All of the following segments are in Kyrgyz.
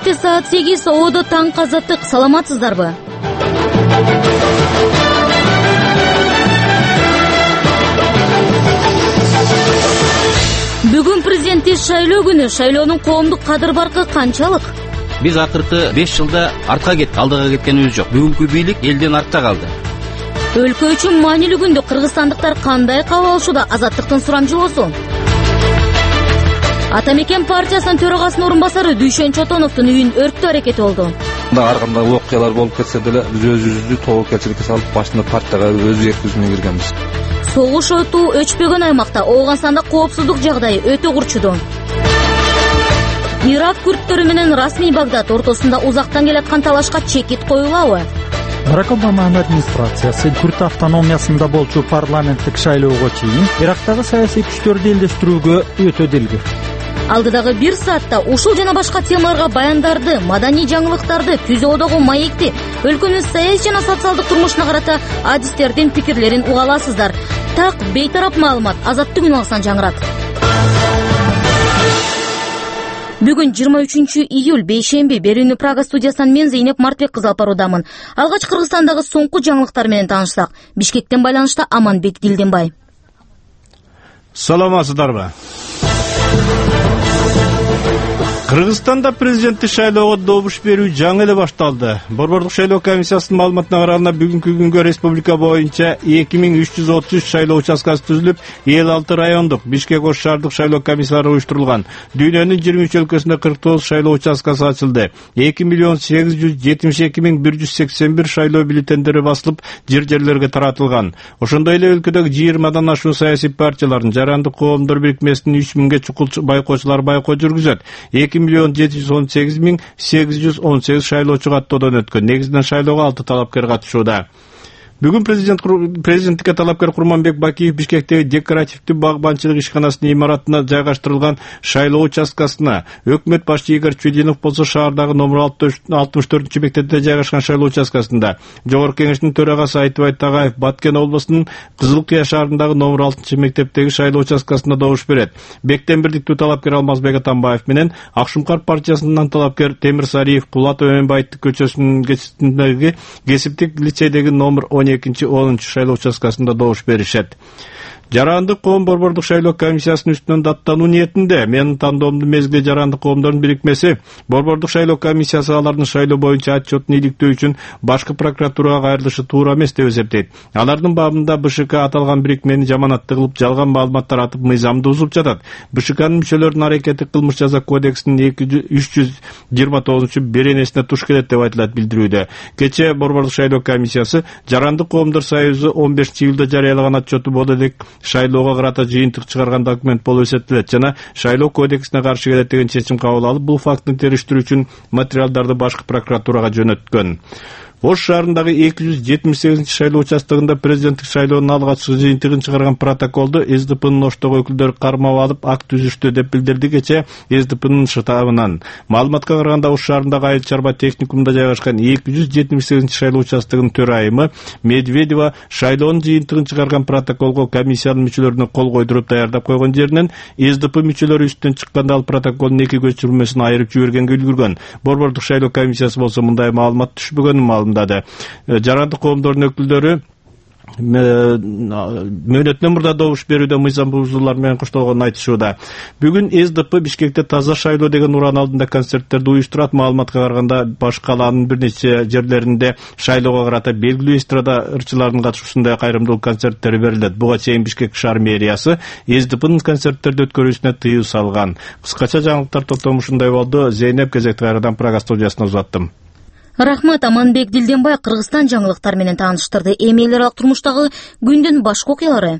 Бишкекте саат 8 ободо таңкы азаттык. Саламатсыздарбы? Бүгүн президенттик шайлоо күнү. Шайлоонун коомдук кадыр баркы канчалык? Биз акыркы 5 жылда артка кеттик, алдыга кеткенибиз жок. Бүгүнкү бийлик элден артта калды. Өлкө үчүн маанилүү күндө кыргызстандыктар кандай кабыл алышууда? Азаттыктын сурамжылоосу. Атамекен партиясынын төрагасынын орун басары Дүйшөн Чотоновдун үйүн өрттөө аракети болду. Ар кандай окуялар болуп кетсе деле биз өзүбүздү тобокелчиликке салып башында партияга өз эркибиз менен киргенбиз. Согуш өтүү өчпөгөн аймакта Ооганстанда коопсуздук жагдайы өтө курчуду. Ирак күрттөрү менен расмий Багдад ортосунда узактан келаткан талашка чекит коюлабы? Барак Обаманын администрациясы Күрт автономиясында болчу парламенттик шайлоого чейин Ирактагы саясий күчтөрдү элдештирүүгө өтө дилгир. Алдыдагы 1 саатта ушул жана башка темаларга баяндарды, маданий жаңылыктарды, түзөөдөгү маекти, өлкөнүн саясий жана социалдык турмушуна карата адистердин пикирлерин уга аласыздар. Так бейтарап маалымат Азаттык үналасынан жаңырат. Бүгүн 23 июль бейшемби. Берүүнү Прага студиясынан мен Зейнеп Мартбек кызы алып баруудамын. Алгач Кыргызстандагы соңку жаңылыктар менен таанышсак. Бишкектен байланышта Аманбек Дилденбай. Саламатсыздарбы? Кыргызстанда президенттик шайлоого добуш берүү жаңы эле башталды. Борбордук шайлоо комиссиясынын маалыматына караганда бүгүнкү күнгө республика боюнча 2333 шайлоо участкасы түзүлүп, 56 райондук, Бишкек ош шаардык шайлоо комиссиялары уюштурулган. Дүйнөнүн 23 өлкөсүндө 49 шайлоо участкасы ачылды. 2,872,181 шайлоо бюллетендери басылып, жерлерге таратылган. Ошондой эле өлкөдөгү 20 ашуун саясий партиялардын жарандык коомдор бирикмесинин 3000ге чукул байкоочулар байкоо жүргүзөт. 2,718,818 шайлоочу каттоодон өткөн. Негизинен шайлоого 6 талапкер катышууда. Бүгүн президенттикке талапкер Курманбек Бакиев Бишкектеги декоративдүү багбанчылык ишканасынын имаратына жайгаштырылган шайлоо участкасына, өкмөт башчы Игорь Чудинов болсо шаардагы номер 64 мектепте жайгашкан шайлоо участкасында, Жогорку кеңештин төрагасы Айтыбай Тагаев Баткен облусунун Кызыл Кыя шаарындагы номер 6 мектептеги шайлоо участкасында добуш берет. Бектембирдиктүү талапкер Алмазбек Атамбаев менен Акшумкар партиясынын талапкер Темир Сариев Кулат Өмөнбаевдин көчөсүндөгү кесиптик лицейдеги номер 12-10 шайлоо участкасында добуш беришет. Жарандык коом борбордук шайлоо комиссиясынын үстүнөн даттануу ниетинде. Менин тандоомдун мезгили жарандык коомдордун бирикмеси борбордук шайлоо комиссиясы алардын шайлоо боюнча отчетун иликтөө үчүн башкы прокуратурага кайрылышы туура эмес деп эсептейт. Алардын бабында БШК аталган бирикмени жаманатты кылып, жалган маалымат таратып, мыйзамды бузуп жатат. БШКнын мүчөлөрүнүн аракети кылмыш жаза кодексинин 329-беренесине туш келет деп айтылат билдирүүдө. Кечээ борбордук шайлоо комиссиясы Жарандык коомдор союзу 15-июлда жарыялаган отчету болду элек шайлоого карата жыйынтык чыгарган документ болуп эсептелет жана шайлоо кодексине каршы келет деген чечим кабыл алып, бул фактыны териштирүү үчүн материалдарды башкы прокуратурага жөнөткөн. Ош шаарындагы 278 шайлоо участогунда президенттик шайлоонун алгачкы жыйынтыгын чыгарган протоколду СДПнын Оштогу өкүлдөрү кармап алып, ак түзүштү деп билдирди кечээ СДПнын штабынан. Маалыматка караганда Ош шаарындагы Айыл чарба техникумунда жайгашкан 278 шайлоо участогунун төрайымы Медведева шайлоонун жыйынтыгын чыгарган протоколго комиссиянын мүчөлөрүнө кол койдуруп даярдап койгон жеринен СДП мүчөлөрү үстүнөн чыкканда ал протоколдун 2 көчүрмөсүн айырып жибергенге үлгүргөн. Борбордук шайлоо комиссиясы болсо мындай маалымат түшпөгөнүн жарандык коомдордун өкүлдөрү мөөнөтүнөн мурда добуш берүүдө мыйзам бузуулар менен коштолгонун айтышууда. Бүгүн СДП Бишкекте таза шайлоо деген уран алдында концерттерди уюштурат. Маалыматка караганда башка калаанын бир нече жерлеринде шайлоого карата белгилүү эстрада ырчыларынын катышуусунда кайрымдуулук концерттери берилет. Буга чейин Бишкек шаар мэриясы СДПнын концерттерди өткөрүүсүнө тыюу салган. Кыскача жаңылыктар топтому ушундай болду. Зейнеп кезекти кайрадан Прага студиясына узаттым. Рахмат, Аманбек Дилденбай Кыргызстан жаңылыктар менен тааныштырды. Эми эл аралык турмуштагы күндүн башкы окуялары.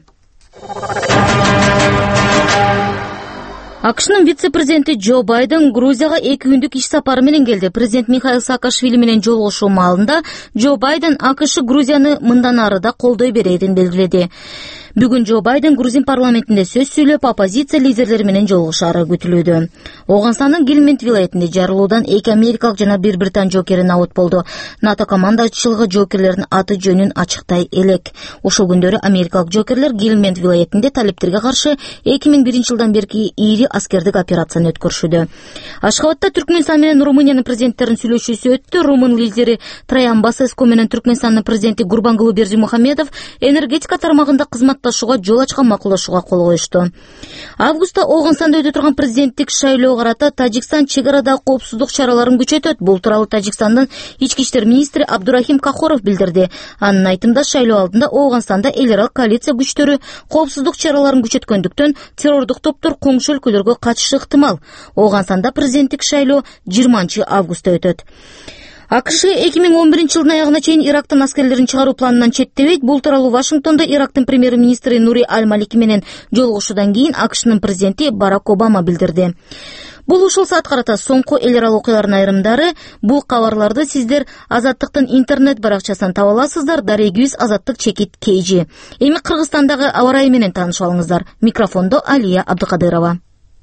АКШнын вице-президенти Джо Байден Грузияга 2 күндүк иш сапары менен келди. Президент Михаил Саакашвили менен жолугушуу маалында Джо Байден АКШ Грузияны мындан ары да колдой берерин белгиледи. Бүгүн Джо Байден Грузин парламентинде сөз сүйлөп, оппозиция лидерлери менен жолугушаары күтүлүүдө. Оганстандын Гилмент вилаятында жарылуудан 2 америкалык жана 1 британ жокери набыт болду. НАТО командачылыгы жокерлердин аты жөнүн ачыктай элек. Ушул күндөрү америкалык жокерлер Гилмент вилаятында талептерге каршы 2001 жылдан бери ири аскердик операцияны өткөрүшүүдө. Ашхабадда Түркмөнстан менен Румыниянын президенттеринин сүйлөшүүсү өттү. Румын лидери Траян Басеско менен Түркмөнстандын президенти Гурбангулы Бердимухамедов энергетика тармагында кызматташууга жол ачкан макулдашууга кол коюшту. Августта Оганстанда өтө турган президенттик шайлоого карата Тажикстан чек арадагы коопсуздук чараларын күчөтөт. Бул тууралуу Тажикстандын ички иштер министри Абдурахим Кахоров билдирди. Анын айтымында шайлоо алдында Оганстанда эл аралык коалиция күчтөрү коопсуздук чараларын күчөткөндүктөн террордук топтор коңшу өлкөлөргө качышы ыктымал. Оганстанда президенттик шайлоо 20 августта өтөт. АКШ 2011 жылдын аягына чейин Ирактын аскерлерин чыгаруу планынан четтебейт. Бул тууралуу Вашингтондо Ирактын премьер-министри Нури Аль-Малики менен жолугушуудан кийин АКШнын президенти Барак Обама билдирди. Бул ушул саат карата соңку эл аралык окуялардын айрымдары. Бул кабарларды сиздер Азаттыктын интернет баракчасынан таба аласыздар. Дарегибиз Азаттык чекит KG. Эми Кыргызстандагы аба ырайы менен таанышып алыңыздар. Микрофондо Алия Абдыкадырова.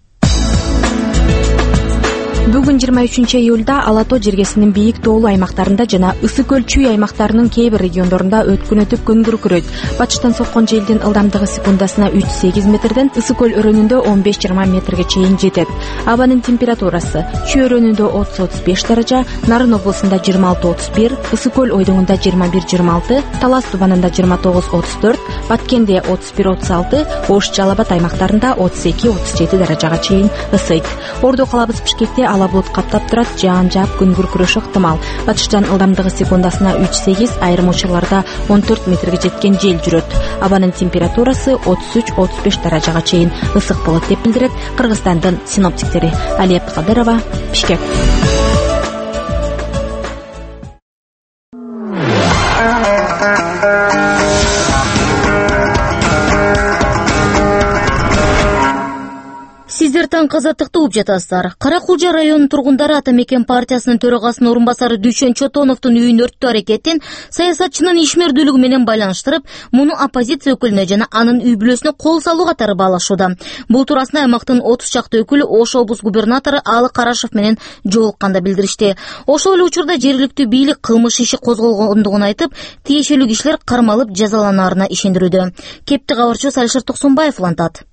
Бүгүн 23 июлда Ала тоо жергесинин бийик тоолуу аймактарында жана ысык көл чүй аймактарынын кээ бир региондорунда өткөн өтүп күн күркүрөйт. Батыштан соккон желдин ылдамдыгы секундасына 3-8 метрден ысык көл өрөөнүндө 15-20 метрге чейин жетет. Абанын температурасы чүй өрөөнүндө 30-35 даража, Нарын облусунда 26-31, ысык көл ойдоңунда 21-26, Талас тубанында 29-34, Баткенде 31-36, Ош Жалал Абад аймактарында 32-37 даражага чейин ысыйт. Ордо калабыз Бишкекте ала булут каптап турат, жаан жаап күн күркүрөшү ыктымал. Батыштан ылдамдыгы секундасына 3-8, айрым учурларда 14 метрге жеткен жел жүрөт. Абанын температурасы 33-35 даражага чейин ысык болот деп билдирет Кыргызстандын синоптиктери. Алия Абдыкадырова, Бишкек. Сиздер таңкы Азаттыкты угуп жатасыздар. Каракулжа районунун тургундары Ата Мекен партиясынын төрагасынын орун басары Дүйшөн Чотоновдун үйүн өрттөө аракетин саясатчынын ишмердүүлүгү менен байланыштырып, муну оппозиция өкүлүнө жана анын үй бүлөсүнө кол салуу катары баалашууда. Бул туурасында аймактын 30 чакты өкүлү Ош облус губернатору Алы Карашев менен жолукканда билдиришти. Ошол эле учурда жергиликтүү бийлик кылмыш иши козголгондугун айтып, тиешелүү кишилер кармалып жазаланаарына ишендирүүдө. Кепти кабарчыбыз Алишер Токсонбаев улантат.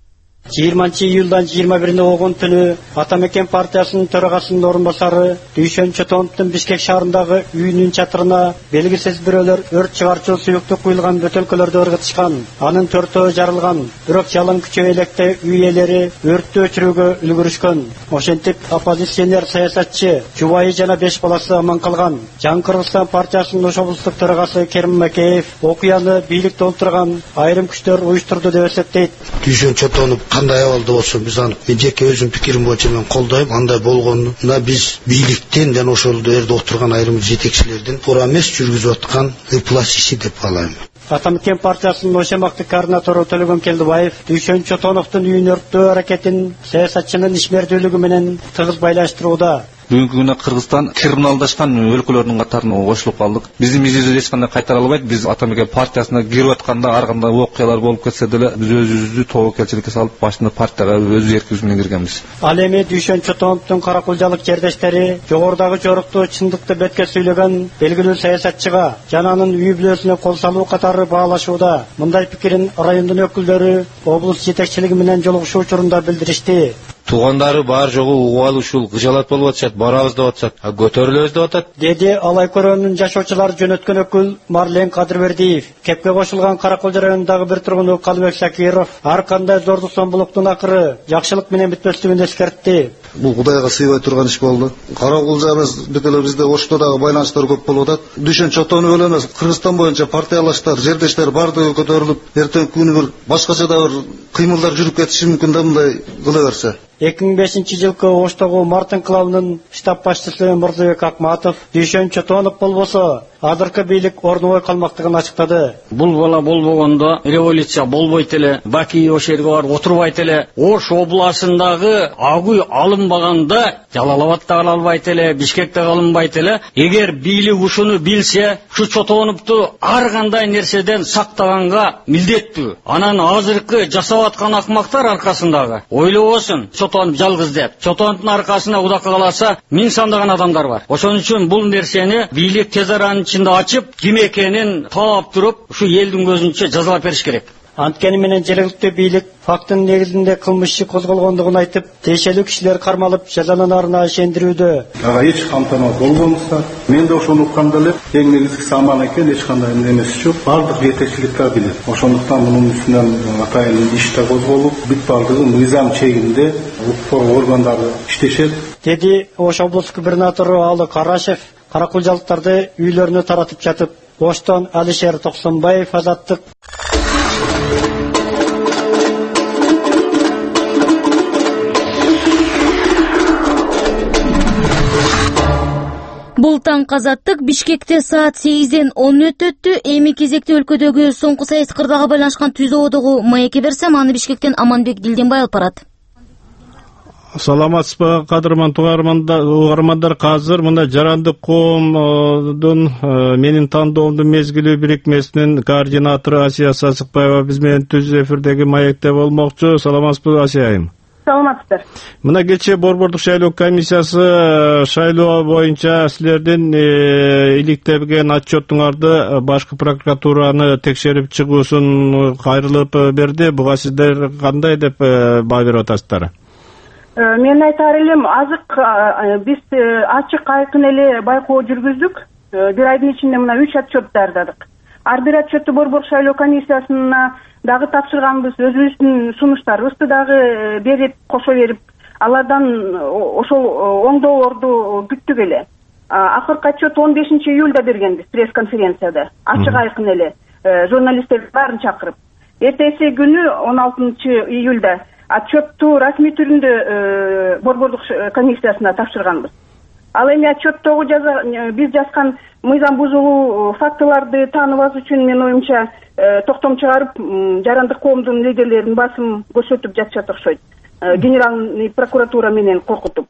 20 июлдан 21 болгон түнү Ата Мекен партиясынын төрагасынын орун басары Дүйшөн Чотоновдун Бишкек шаарындагы үйүнүн чатырына белгисиз бирөөлөр өрт чыгарчу суюктук куюлган бөтөлкөлөрдү ыргытышкан. Анын 4-өө жарылган. Бирок жалын күчөп электе үй ээлери өрттү өчүрүүгө үлгүрүшкөн. Ошентип оппозиционер саясатчы жубайы жана 5 баласы аман калган. Жаңы Кыргызстан партиясынын Ош облустук төрагасы Керим Макеев окуяны бийлик толтурган айрым күчтөр уюштурду деп эсептейт. Дүйшөн Чотонов кандай абалда болсо биз аны жеке өзүм пикирим боюнча мен колдойм. Андай болгонуна биз бийликтен жана ошол жерде отурган айрым жетекчилердин туура эмес жүргүзүп аткан ыплас иши деп каалайм. Ата Мекен партиясынын Ош аймактык координатору Төлөгөн Келдибаев Дүйшөн Чотоновдун үйүн өрттөө аракетин саясатчынын ишмердүүлүгү менен тыгыз байланыштырууда. Бүгүнкү күндө Кыргызстан криминалдашкан өлкөлөрдүн катарына кошулуп калдык. Биздин мизибизди эч кандай кайтара албайт. Биз Ата Мекен партиясына кирип атканда ар кандай окуялар болуп кетсе деле биз өзүбүздү тобокелчиликке салып башында партияга өз эркибиз менен киргенбиз. Ал эми Дүйшөн Чотоновдун каракулжалык жердештери жогорудагы жорукту чындыкты бетке сүйлөгөн белгилүү саясатчыга жана анын үй бүлөсүнө кол салуу катары баалашууда. Мындай пикирин райондун өкүлдөрү облус жетекчилиги менен жолугушуу учурунда билдиришти. Туугандары бар жогу угал ушул кыжалат болуп атышат, барабыз деп атышат, көтөрүлөбүз деп атат. Деди Алай көрөнүн жашоочулар жөнөткөн өкүл Марлен Кадырбердиев. Кепке кошулган Каракулжа районундагы бир тургуну Калыбек Сакиров ар кандай зордук зомбулуктун акыры жакшылык менен бүтпөстүгүн эскертти. Бул Кудайга сыйбай турган иш болду. Каракулжа бүт эле бизде Ошто дагы байланыштар көп болуп атат. Дүйшөн Чотонов эле эмес, Кыргызстан боюнча партиялаштар, жердештер бардыгы көтөрүлүп, эртең күнү бир башкача да бир кыймылдар жүрүп кетиши мүмкүн да мындай кыла берсе. 2005 жылкы Оштогу Мартин клабынын штаб башчысы Мурзабек Акматов Дүйшөн Чотонов болбосо азыркы бийлик орнобой калмактыгын ачыктады. Бул бала болбогондо революция болбойт эле, Баки ошол жерге барып отурбайт эле. Ош областындагы агуй алынбаганда Жалал-Абадта алынбайт эле, Бишкекте алынбайт эле. Эгер бийлик ушуну билсе, ушу чотонупту ар кандай нерседен сактаганга милдеттүү. Анан азыркы жасап аткан акмактар аркасындагы ойлобосун, чотонуп жалгыз деп. Чотонуптун аркасында удакка каласа, миң сандаган адамдар бар. Ошон үчүн бул нерсени бийлик тез аранын ичинде ачып, ким экенин таап туруп, ушу элдин көзүнчө жазалап бериш керек. Анткени менен жергиликтүү бийлик фактын негизинде кылмыш иши козголгондугун айтып, тиешелүү кишилер кармалып, жазаланарына ишендирүүдө. Ага эч камтама болбомузда, мен да ошону укканда эле эң негизгиси аман экен, эч кандай эмеси жок. Бардык жетекчилик да билет. Ошондуктан мунун үстүнөн атайын иш да козголуп, бүт бардыгы мыйзам чегинде укук органдары иштешет. Деди Ош облустук губернатору Алы Карашев каракулжалыктарды үйлөрүнө таратып жатып. Оштон Алишер Токсонбаев, Азаттык. Бул таң Азаттык. Бишкекте саат 8-ден 10 өттү. Эми кезекте өлкөдөгү соңку саясий кырдаага байланышкан түзөөдөгү маекке берсем, аны Бишкектен Аманбек Дилденбай алып барат. Саламатсызбы, кадырман угармандар. Азыр мына Жарандык коомдун менин тандоомдун мезгили бирикмесинин координатору Асия Сасыкбаева биз менен түз эфирдеги маекте болмокчу. Саламатсызбы, Асия айым? Саламатсыздар. Мына кечээ Борбордук шайлоо комиссиясы шайлоо боюнча силердин иликтелген отчетуңарды башкы прокуратураны текшерип чыгуусун кайрылып берди. Буга сиздер кандай деп баа берип атасыздар? Мен айтар элем, азык биз ачык айкын эле байкоо жүргүздүк. Бир айдын ичинде мына 3 отчет даярдадык. Ар бир отчетту Борбордук шайлоо комиссиясына дагы тапшырганбыз, өзүбүздүн сунуштарыбызды дагы берип, кошо берип, алардан ошол оңдоолорду күттүк эле. Акыркы отчет 15 июлда бергенбиз пресс-конференцияда. Ачык айкын эле журналисттерди баарын чакырып. Эртеси күнү 16 июлда отчетту расмий түрүндө Борбордук комиссиясына тапшырганбыз. Ал эми отчеттогу биз жазган мыйзам бузулуу фактыларды тааныбас үчүн мен оюмча токтом чыгарып, Жарандык коомдун лидерлерин басым көрсөтүп жатышат окшойт. Генеральный прокуратура менен коркутуп.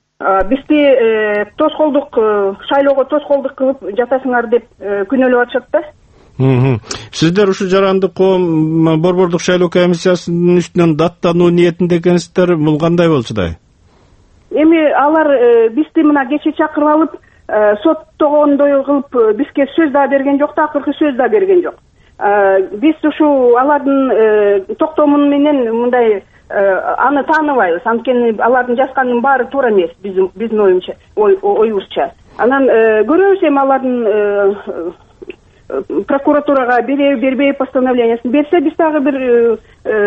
Бизди тоскоолдук, шайлоого тоскоолдук кылып жатасыңар деп күнөөлөп атышат да. Сиздер ушу Жарандык коом Борбордук шайлоо комиссиясынын үстүнөн даттануу ниетинде экенсиздер, бул кандай болчудай? Эми алар бизди мына кече чакырып алып, соттогондой кылып бизге сөз да берген жок да, акыркы сөз да берген жок. Биз ушу алардын токтомун менен мындай аны тааныбайбыз. Анткени алардын жазганынын баары туура эмес, биздин оюбузча. Анан көрөбүз эми алардын прокуратурага бербей постановлениясын берсе, биз дагы бир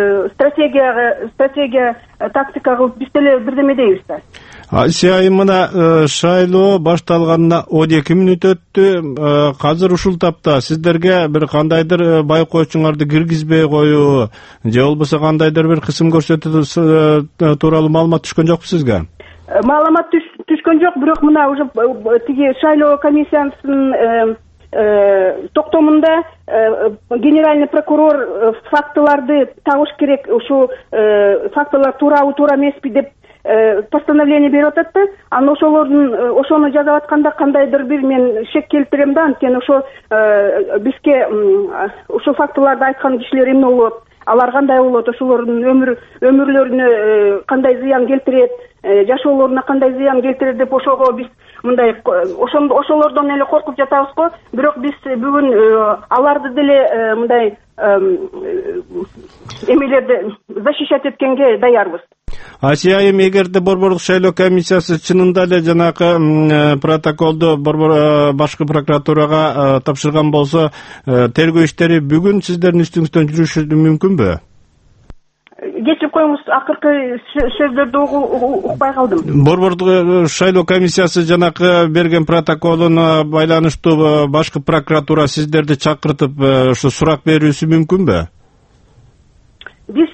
стратегия, тактика кылып биз деле бирдеме дейбиз да. Асия, мына шайлоо башталганына 12 мүнөт өттү. Азыр ушул тапта сиздерге бир кандайдыр байкоочуңарды киргизбей коюу же болбосо кандайдыр бир кысым көрсөтүү тууралуу маалымат түшкөн жокпу сизге? Маалымат түшкөн жок, бирок мына уже тиги шайлоо комиссиясынын токтомунда генеральный прокурор фактыларды табыш керек, ушу фактылар туурабы туура эмеспи деп постановление берип атат да. Анан ошону жазып атканда кандайдыр бир мен шек келтирем да, анткени ошо бизге ушул фактыларды айткан кишилер эмне болот, алар кандай болот, ошолордун өмүрлөрүнө кандай зыян келтирет, жашоолоруна кандай зыян келтирет деп ошого биз мындай ошолордон эле коркуп жатабыз го. Бирок биз бүгүн аларды деле мындай эмелерди защищать эткенге даярбыз. Асия айым, эгерде Борбордук шайлоо комиссиясы чынында эле жанакы протоколду башкы прокуратурага тапшырган болсо, тергөө иштери бүгүн сиздердин үстүңүздөн жүрүшү мүмкүнбү? Кечирип коюңуз, акыркы сөздөрдү укпай калдым. Борбордук шайлоо комиссиясы жанакы берген протоколуна байланыштуу башкы прокуратура сиздерди чакыртып ушу сурак берүүсү мүмкүнбү? Биз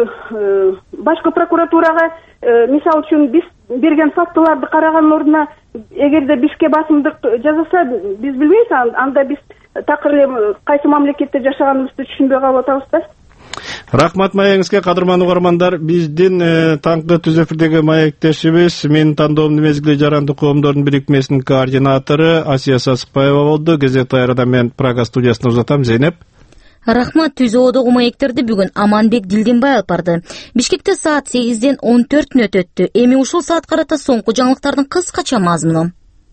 башкы прокуратурага мисалы үчүн биз берген фактыларды караган ордуна эгерде бизге басымдык жасаса биз билбейбиз, анда биз такыр эле кайсы мамлекетте жашаганыбызды түшүнбөй калып атабыз да. Рахмат маегиңизге, кадырман угармандар. Биздин таңкы түз эфирдеги маектешибиз менин тандоомду мезгили жарандык коомдордун бирикмесинин координатору Асия Сасыкбаева болду. Газет айрыда мен Прага студиясына узатам. Зейнеп. Рахмат. Түз оодогу маектерди бүгүн Аманбек Дилденбай алып барды. Бишкекте саат 8-ден 14 өттү. Эми ушул саат карата соңку жаңылыктардын кыскача мазмуну.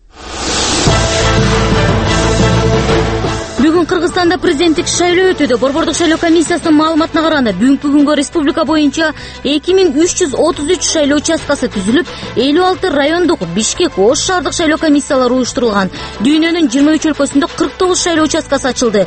Бүгүн Кыргызстанда президенттик шайлоо өтүүдө. Борбордук шайлоо комиссиясынын маалыматына караганда бүгүнкү күнгө республика боюнча 2333 шайлоо участкасы түзүлүп, 56 райондук, Бишкек, Ош шаардык шайлоо комиссиялары уюштурулган. Дүйнөнүн 23 өлкөсүндө 49 шайлоо участкасы ачылды.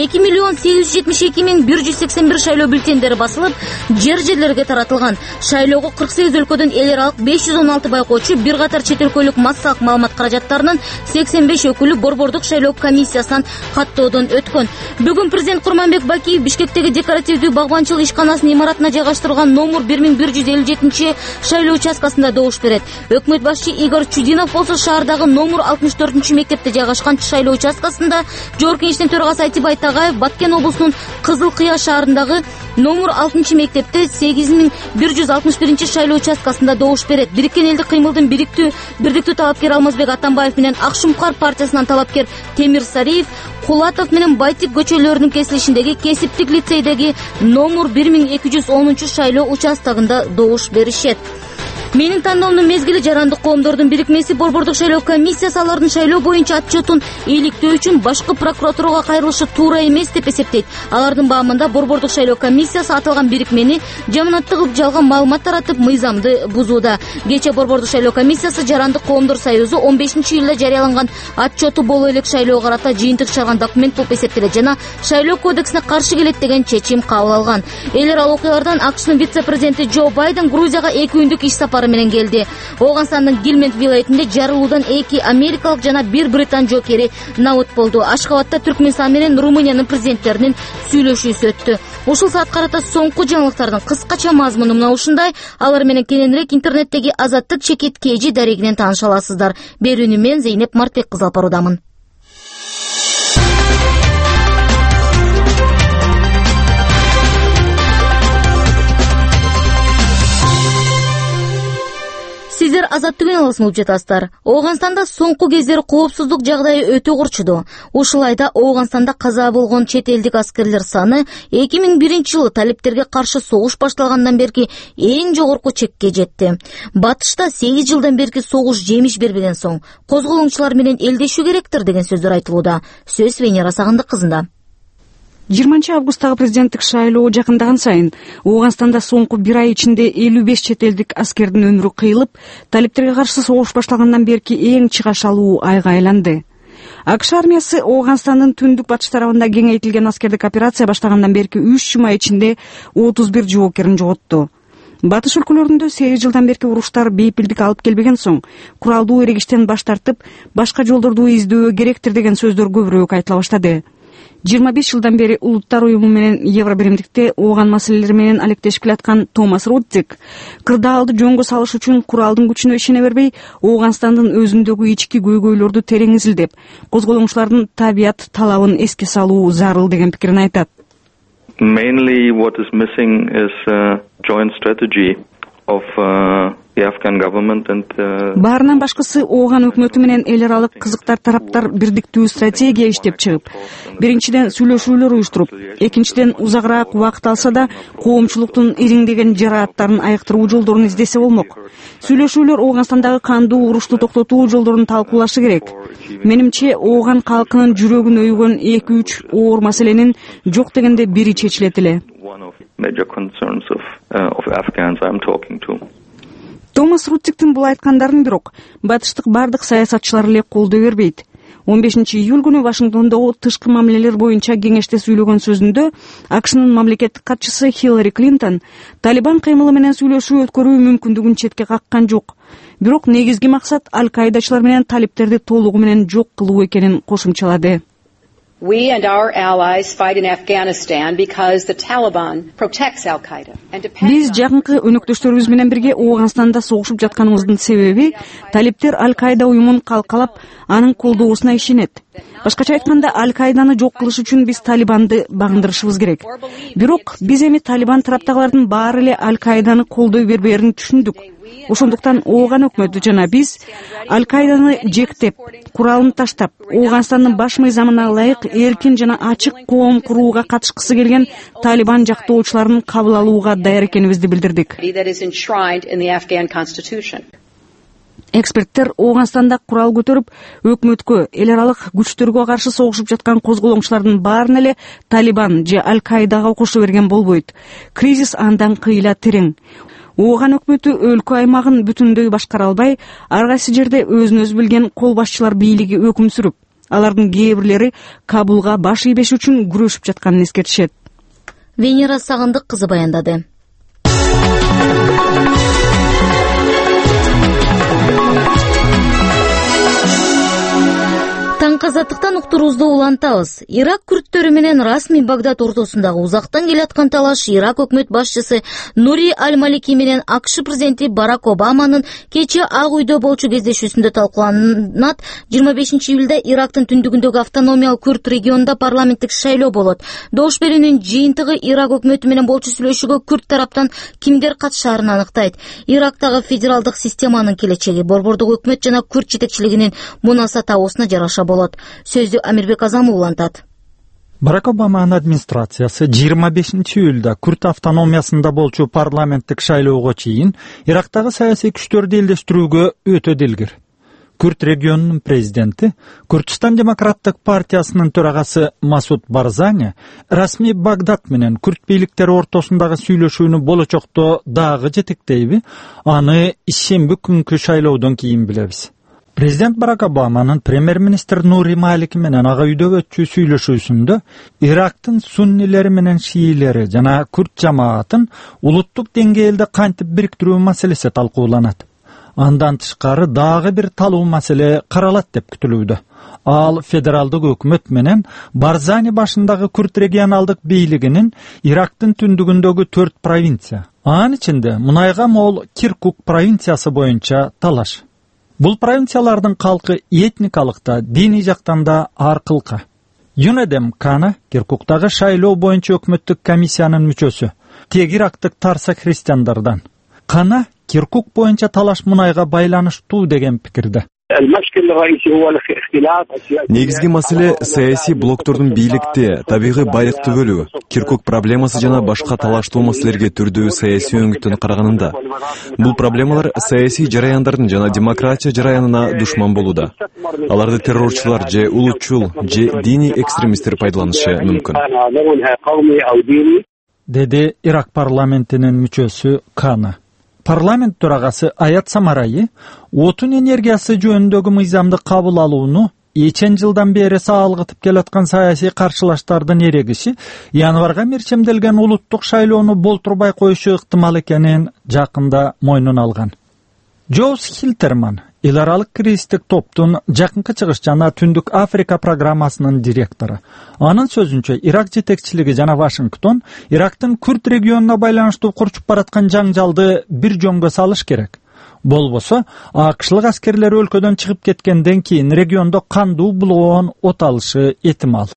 2,872,181 шайлоо бюллетендери басылып, жерлерге таратылган. Шайлоого 48 өлкөдөн эл аралык 516 байкоочу, бир катар чет өлкөлүк массалык маалымат каражаттарынын 85 өкүлү борбордук шайлоо комиссиясынан каттоодон өткөн. Бүгүн президент Курманбек Бакиев Бишкектеги декоративдүү багбанчылык ишканасынын имаратына жайгаштырылган номер 1157 шайлоо участкасында добуш берет. Өкмөт башчы Игорь Чудинов болсо шаардагы номер 64 мектепте жайгашкан шайлоо участкасында, Жогорку Кеңештин төрагасы Айтибай Тагайев Баткен облусунун Кызыл Кыя шаарындагы номер 6 мектепте 8161 шайлоо участкасында добуш берет. Бириккен элдик кыймылдын бирдиктүү талапкер Алмазбек Атамбаев менен Акшумкар партиясынан талапкер Темир Сариев Кулатов менен Байтик көчөлөрүнүн кесилишиндеги кесиптик лицейдеги номер 1210 шайлоо участогунда добуш беришет. Менин тандоомдун мезгили жарандык коомдордун бирикмеси борбордук шайлоо комиссиясы алардын шайлоо боюнча отчетун ийгиликтөө үчүн башкы прокуратурага кайрылышы туура эмес деп эсептейт. Алардын баамында борбордук шайлоо комиссиясы аталган бирикмени жаманаттык кылып жалган маалымат таратып, мыйзамды бузууда. Кечээ борбордук шайлоо комиссиясы Жарандык коомдор союзу 15-июлда жарыяланган отчету боло элек шайлоого карата жыйынтык чыгарган документ болуп эсептелет жана шайлоо кодексине каршы келет деген чечим кабыл алган. Эл аралык окуялардан АКШнын вице-президенти Джо Байден Грузияга 2 күндүк иш сапары менен келди. Оганстандын Гилмент вилаятында жарылуудан 2 америкалык жана 1 британ жокери набыт болду. Ашкабадта Түркмөнстан менен Румыниянын президенттеринин сүйлөшүүсү өттү. Ушул саат карата соңку жаңылыктардын кыскача мазмуну мына ушундай. Алар менен кененирээк интернеттеги Азаттык чекит KG дарегинен тааныша аласыздар. Берүүнү мен Зейнеп Мартбек кызы алып баруудамын. Сиздер Азаттыгын алысып жатасыздар. Оганстанда соңку кездери коопсуздук жагдайы өтө курчуду. Ушул айда Оганстанда каза болгон чет элдик аскерлер саны 2001-жылы талиптерге каршы согуш башталгандан берки эң жогорку чекке жетти. Батышта 8 жылдан берки согуш жемиш бербеген соң козголоңчулар менен элдешүү керектир деген сөздөр айтылууда. Сөз Венера Сагындык кызында. 20 августтагы президенттик шайлоо жакындаган сайын Оганстанда соңку 1 ай ичинде 55 чет элдик аскердин өмүрү кыйылып, талиптерге каршы согуш башталгандан берки эң чыгашалуу айга айланды. АКШ армиясы Оганстандын түндүк батыш тарабында кеңейтилген аскердик операция баштагандан берки 3 жума ичинде 31 жоокерин жоготту. Батыш өлкөлөрүндө 8 жылдан берки уруштар бейпилдик алып келбеген соң, куралдуу эрегиштен баш тартып, башка жолдорду издөө керектир деген сөздөр көбүрөөк айтыла баштады. 25 жылдан бери Улуттар уюму менен Евробиримдикте ооган маселелери менен алектешип келаткан Томас Рудзик кырдаалды жөнгө салыш үчүн куралдын күчүнө ишене бербей, Оганстандын өзүндөгү ички көйгөйлөрдү терең изилдеп, козголоңчулардын табият талабын эске салуу зарыл деген пикирин айтат. Mainly what is missing is a joint strategy of the Afghan government and баарынан башкысы ооган өкмөтү менен эл аралык кызыктар тараптар бирдиктүү стратегия иштеп чыгып, биринчиден сүйлөшүүлөр уюштуруп, экинчиден узагыраак убакыт алса да коомчулуктун ириңдеген жарааттарын айыктыруу жолдорун издесе болмок. Сүйлөшүүлөр Оганстандагы кандуу урушту токтотуу жолдорун талкуулашы керек. Менимче ооган калкынын жүрөгүн өйгөн 2-3 оор маселенин жок дегенде бири чечилет эле. Major concerns of Afghans I'm talking to. Томас Рудзиктин бул айткандарын бирок батыштык бардык саясатчылар эле колдой бербейт. 15-июль күнү Вашингтондогу тышкы мамилелер боюнча кеңеште сүйлөгөн сөзүндө АКШнын мамлекеттик катчысы Хиллари Клинтон Талибан кыймылы менен сүйлөшүү өткөрүү мүмкүндүгүн четке каккан жок. Бирок негизги максат Аль-Каидачылар менен талиптерди толугу менен жок кылуу экенин кошумчалады. We and our allies fight in Afghanistan because the Taliban protects Al-Qaeda. Биз жакынкы өнөктөштөрүбүз менен бирге Ооганстанда согушуп жатканыбыздын себеби талиптер Аль-Каида уюмун калкалап, анын колдоосуна ишенет. Башкача айтканда, Аль-Каиданы жок кылыш үчүн биз Талибанды багындырышыбыз керек. Бирок биз эми Талибан тараптагылардын баары эле Аль-Каиданы колдой бербээрин түшүндүк. Ошондуктан Ооган өкмөтү жана биз Аль-Каиданы жектеп, куралын таштап, Ооганстандын баш мыйзамына ылайык эркин жана ачык коом курууга катышкысы келген Талибан жактоочуларын кабыл алууга даяр экенибизди билдирдик. Эксперттер Ооганстанда курал көтөрүп, өкмөткө, эл аралык күчтөргө каршы согушуп жаткан козголоңчулардын баарын эле Талибан же Аль-Каидага кошо берген болбойт. Кризис андан кыйла терең. Ооган өкмөтү өлкө аймагын бүтүндөй башкара албай, ар кайсы жерде өзүн өзү билген кол башчылар бийлиги өкүм сүрүп, алардын кээ бирлери Кабулга баш ийбеш үчүн күрөшүп жатканын эскертишет. Венера Сагындык кызы баяндады. Азаттыктан уктуруубузду улантабыз. Ирак күрттөрү менен расмий Багдад ортосундагы узактан келаткан талаш Ирак өкмөт башчысы Нури Аль-Малики менен АКШ президенти Барак Обаманын кечээ Ак үйдө болчу кездешүүсүндө талкууланат. 25 июлда Ирактын түндүгүндөгү автономиялык күрт регионунда парламенттик шайлоо болот. Добуш берүүнүн жыйынтыгы Ирак өкмөтү менен болчу сүйлөшүүгө күрт тараптан кимдер катышаарын аныктайт. Ирактагы федералдык системанын келечеги борбордук өкмөт жана күрт жетекчилигинин мунаса табуусуна жараша болот. Сөздү Амирбек Азамов улантат. Барак Обаманын администрациясы 25 июлда күрт автономиясында болчу парламенттик шайлоого чейин Ирактагы саясий күчтөрдү элдештирүүгө өтө дилгир. Күрт регионунун президенти, Күртистан демократтык партиясынын төрагасы Масуд Барзани расмий Багдад менен күрт бийликтери ортосундагы сүйлөшүүнү болочокто дагы жетектейби? Аны ишемби күнкү шайлоодон кийин билебиз. Президент Барак Обаманын премьер-министр Нури Малики менен Ак үйдө өтчү сүйлөшүүсүндө Ирактын суннилери менен шиилери жана күрт жамаатын улуттук деңгээлде кантип бириктирүү маселеси талкууланат. Андан тышкары дагы бир талуу маселе каралат деп күтүлүүдө. Ал федералдык өкмөт менен Барзани башындагы күрт регионалдык бийлигинин Ирактын түндүгүндөгү 4 провинция. Анын ичинде мунайга мол Киркук провинциясы боюнча талаш. Бул провинциялардын калкы этникалык да, диний жактан да ар кылка. Юнедем Кана Киркуктагы шайлоо боюнча өкмөттүк комиссиянын мүчөсү, тек ирактык тарса христиандардан. Кана Киркук боюнча талаш мунайга байланыштуу деген пикирде. Негизги маселе саясий блоктордун бийликти, табигый байлыкты бөлүү. Киркук проблемасы жана башка талаштуу маселелерге түрдүү саясий өңүттөн караганында. Бул проблемалар саясий жараяндардын жана демократия жараянына душман болууда. Аларды террорчулар же улутчул же диний экстремисттер пайдаланышы мүмкүн. Деди Ирак парламентинин мүчөсү Кана. Парламент төрагасы Аят Самараи отун энергиясы жөнүндөгү мыйзамды кабыл алууну эчен жылдан бери саалгытып келаткан саясий каршылаштардын эрегиши январга мерчемделген улуттук шайлоону болтурбай коюшу ыктымал экенин жакында мойнуна алган. Джоус Хилтерман эл аралык кризистик топтун жакынкы чыгыш жана Түндүк Африка программасынын директору. Анын сөзүнчө, Ирак жетекчилиги жана Вашингтон Ирактын күрт регионуна байланыштуу курчуп бараткан жаңжалды бир жөнгө салыш керек. Болбосо, АКШлык аскерлер өлкөдөн чыгып кеткенден кийин региондо кандуу булоон от алышы этимал.